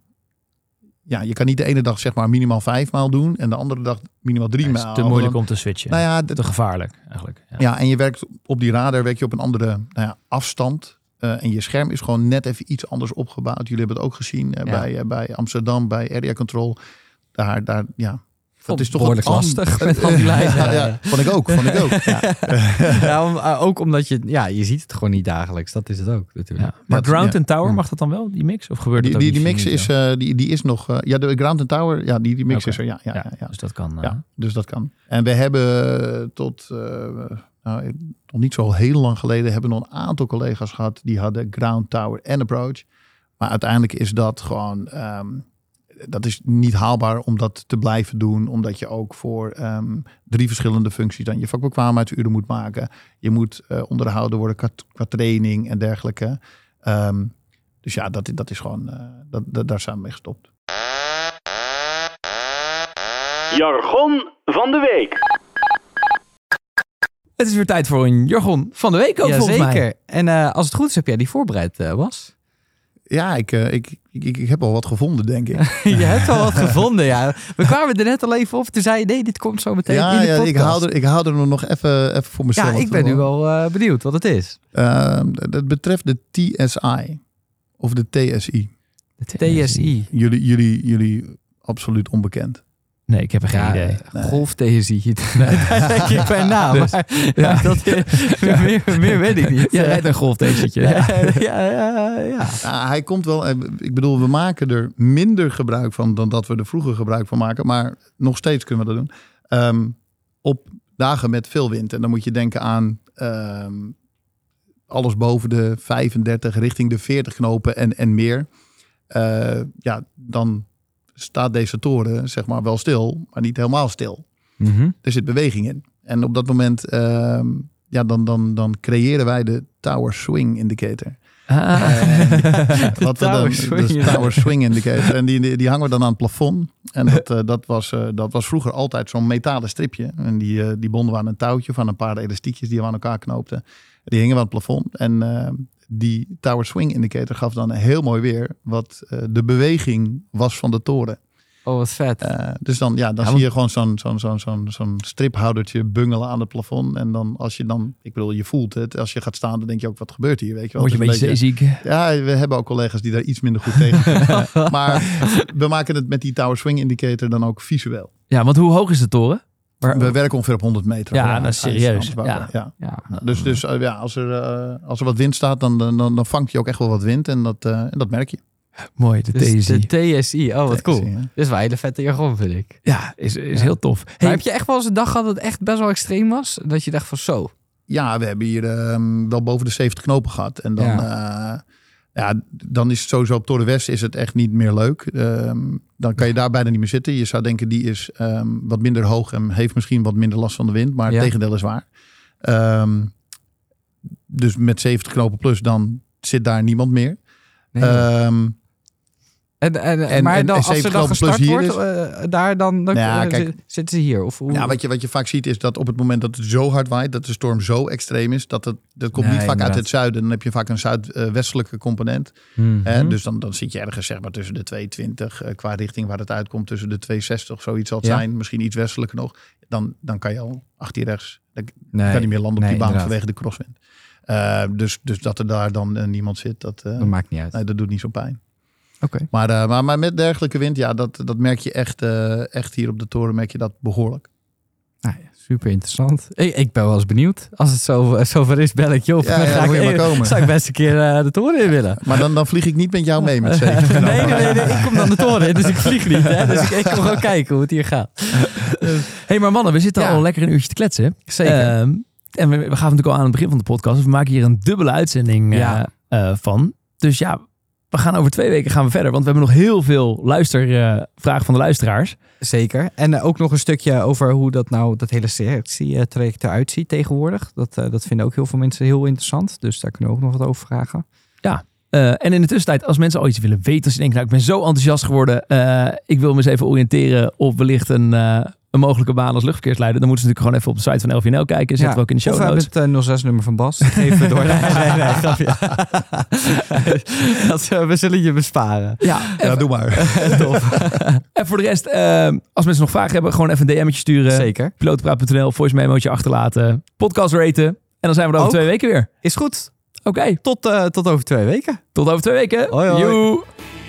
ja, je kan niet de ene dag zeg maar minimaal vijf maal doen en de andere dag minimaal drie Het maal. is te moeilijk om te switchen. Nou ja, d- te gevaarlijk eigenlijk. Ja. ja, en je werkt op die radar werk je op een andere nou ja, afstand. Uh, en je scherm is gewoon net even iets anders opgebouwd. Jullie hebben het ook gezien uh, Ja. bij, uh, bij Amsterdam, bij Area Control. Daar, daar, ja, Dat is toch behoorlijk wat lastig an- met al die lijnen. Ja, ja, vond ik ook. Vond ik ook. Ja. Ja, om, uh, ook omdat je, ja, je ziet het gewoon niet dagelijks. Dat is het ook natuurlijk. Ja. Maar Dat- Ground ja. en Tower, Ja. mag dat dan wel, die mix? Of gebeurt Die, dat ook die, die niet mix via is, Nitro? uh, die, die is nog... Uh, ja, de Ground and Tower, ja, die, die mix Oké. is er. Ja, ja, Ja, ja, ja. Dus dat kan. Uh, Ja, dus dat kan. En we hebben tot uh, nou, nog niet zo heel lang geleden hebben we nog een aantal collega's gehad die hadden Ground, Tower en Approach. Maar uiteindelijk is dat gewoon, um, dat is niet haalbaar om dat te blijven doen, omdat je ook voor um, drie verschillende functies dan je vakbekwaamheidsuren moet maken. Je moet uh, onderhouden worden qua, qua training en dergelijke. Um, dus ja, dat, dat is gewoon, uh, dat, dat, daar zijn we mee gestopt. Jargon van de week. Het is weer tijd voor een jargon van de week ook Ja, volgens zeker. mij. En uh, als het goed is, heb jij die voorbereid, uh, Bas? Ja, ik, uh, ik, ik, ik heb al wat gevonden, denk ik. Je hebt al wat gevonden, ja. We kwamen er net al even op. Toen zei je, nee, dit komt zo meteen Ja, in de ja podcast. ik, hou er, ik hou er nog even, even voor mezelf. Ja, ik ben nu wel uh, benieuwd wat het is. Uh, dat betreft de T S I. Of de T S I. T S I. Jullie, jullie, jullie absoluut onbekend. Nee, ik heb er geen Ja, idee. Nee. Golf T S I. Daar denk ik bij na. Dus, maar ja. dat, meer, meer weet ik niet. Jij rijdt een golftegeltje. Ja, ja, ja, ja. Uh, hij komt wel. Ik bedoel, we maken er minder gebruik van dan dat we er vroeger gebruik van maken. Maar nog steeds kunnen we dat doen. Um, op dagen met veel wind. En dan moet je denken aan um, alles boven de vijfendertig richting de veertig knopen en, en meer. Uh, ja, dan staat deze toren zeg maar wel stil, maar niet helemaal stil. Mm-hmm. Er zit beweging in. En op dat moment, uh, ja, dan, dan, dan creëren wij de Tower Swing Indicator. Ah. En wat we Tower dan, Swing. de Tower Swing Indicator. En die, die, die hangen we dan aan het plafond. En dat, uh, dat, was, uh, dat was vroeger altijd zo'n metalen stripje. En die, uh, die bonden we aan een touwtje van een paar elastiekjes die we aan elkaar knoopten. Die hingen we aan het plafond. En uh, die Tower Swing Indicator gaf dan heel mooi weer wat uh, de beweging was van de toren. Oh, wat vet. Uh, dus dan, ja, dan Ja, zie je gewoon zo'n, zo'n, zo'n, zo'n, zo'n striphoudertje bungelen aan het plafond. En dan als je dan, ik bedoel, je voelt het. Als je gaat staan, dan denk je ook, wat gebeurt hier? Weet je wel? Word je een Het is beetje zeeziek. Ja, we hebben ook collega's die daar iets minder goed tegen zijn. Maar we maken het met die Tower Swing Indicator dan ook visueel. Ja, want hoe hoog is de toren? Maar, We werken ongeveer op honderd meter. Ja, dat is serieus. Ja. Ja. Ja. Ja. Dus, dus uh, ja, als, er, uh, als er wat wind staat, dan, dan, dan vangt je ook echt wel wat wind. En dat, uh, en dat merk je. Mooi, de Dus T S I. de T S I. Oh, wat cool. T S I, hè? Dit is wel een hele vette jargon, vind ik. Ja, is, is Ja. heel tof. Maar Hey, heb je echt wel eens een dag gehad dat het echt best wel extreem was? Dat je dacht van zo. Ja, we hebben hier um, wel boven de zeventig knopen gehad. En dan, ja. Uh, ja, dan is het sowieso op Toren West is het echt niet meer leuk. Um, dan kan je daar bijna niet meer zitten. Je zou denken, die is um, wat minder hoog en heeft misschien wat minder last van de wind. Maar het Ja. tegendeel is waar. Um, dus met zeventig knopen plus, dan zit daar niemand meer. Nee. Um, En, en, En- maar en- dan, en als er zeventig dan knopen plus gestart hier wordt, uh, daar dan, dan Ja, uh, kijk. zit- zitten ze hier? Of hoe? Ja, wat je, wat je vaak ziet is dat op het moment dat het zo hard waait, dat de storm zo extreem is, dat het, dat komt Nee, niet vaak uit inderdaad. het zuiden. Dan heb je vaak een zuidwestelijke component. Mhm. Hè? Dus dan, dan zit je ergens zeg maar tussen de tweehonderdtwintig uh, qua richting waar het uitkomt, tussen de tweehonderdzestig, zoiets zal het Ja. zijn. Misschien iets westelijker nog. Dan, dan kan je al achter je rechts, dan nee, kan niet meer landen op nee, die baan inderdaad. vanwege de crosswind. Uh, dus, dus dat er daar dan uh, niemand zit, dat, uh, Dat maakt niet uit. nee, dat doet niet zo pijn. Oké. Maar, uh, maar, maar met dergelijke wind, ja, dat, dat merk je echt, uh, echt hier op de toren, merk je dat behoorlijk. Nou ja, super interessant. Ik, ik ben wel eens benieuwd. Als het zo, zover is, bel ik je op. Ja, Dan ja, ga dan moet je ik, maar komen. Zou ik best een keer uh, de toren in willen. Maar dan, dan vlieg ik niet met jou mee met zeven. nee, nee, nee, nee, ik kom dan de toren in, dus ik vlieg niet. Hè? Dus ik, ik kom gewoon kijken hoe het hier gaat. hey, maar mannen, we zitten Ja. al lekker een uurtje te kletsen. Zeker. Ehm, en we, we gaven natuurlijk al aan het begin van de podcast. Dus we maken hier een dubbele uitzending uh, Ja. uh, van. Dus ja, we gaan over twee weken gaan we verder. Want we hebben nog heel veel luistervragen uh, van de luisteraars. Zeker. En uh, ook nog een stukje over hoe dat nou, dat hele selectietraject eruit ziet tegenwoordig. Dat, uh, dat vinden ook heel veel mensen heel interessant. Dus daar kunnen we ook nog wat over vragen. Uh, en in de tussentijd, als mensen al iets willen weten, als je denkt, nou, ik ben zo enthousiast geworden. Uh, ik wil me eens even oriënteren op wellicht een, uh, een mogelijke baan als luchtverkeersleider. Dan moeten ze natuurlijk gewoon even op de site van L V N L kijken. Zetten Ja. we ook in de show Of we hebben notes. het uh, nul zes nummer van Bas. Geef het door. Nee, nee, nee, grapje. dat, uh, we zullen je besparen. Ja, Ja, en, doe maar. en voor de rest, uh, als mensen nog vragen hebben, gewoon even een D M'tje sturen. Zeker. pilotenpraat punt n l, voice memootje achterlaten. Podcast raten. En dan zijn we er over Ook. twee weken weer. Is goed. Oké, okay, Tot, uh, tot over twee weken. tot over twee weken. Hoi, hoi. Joe.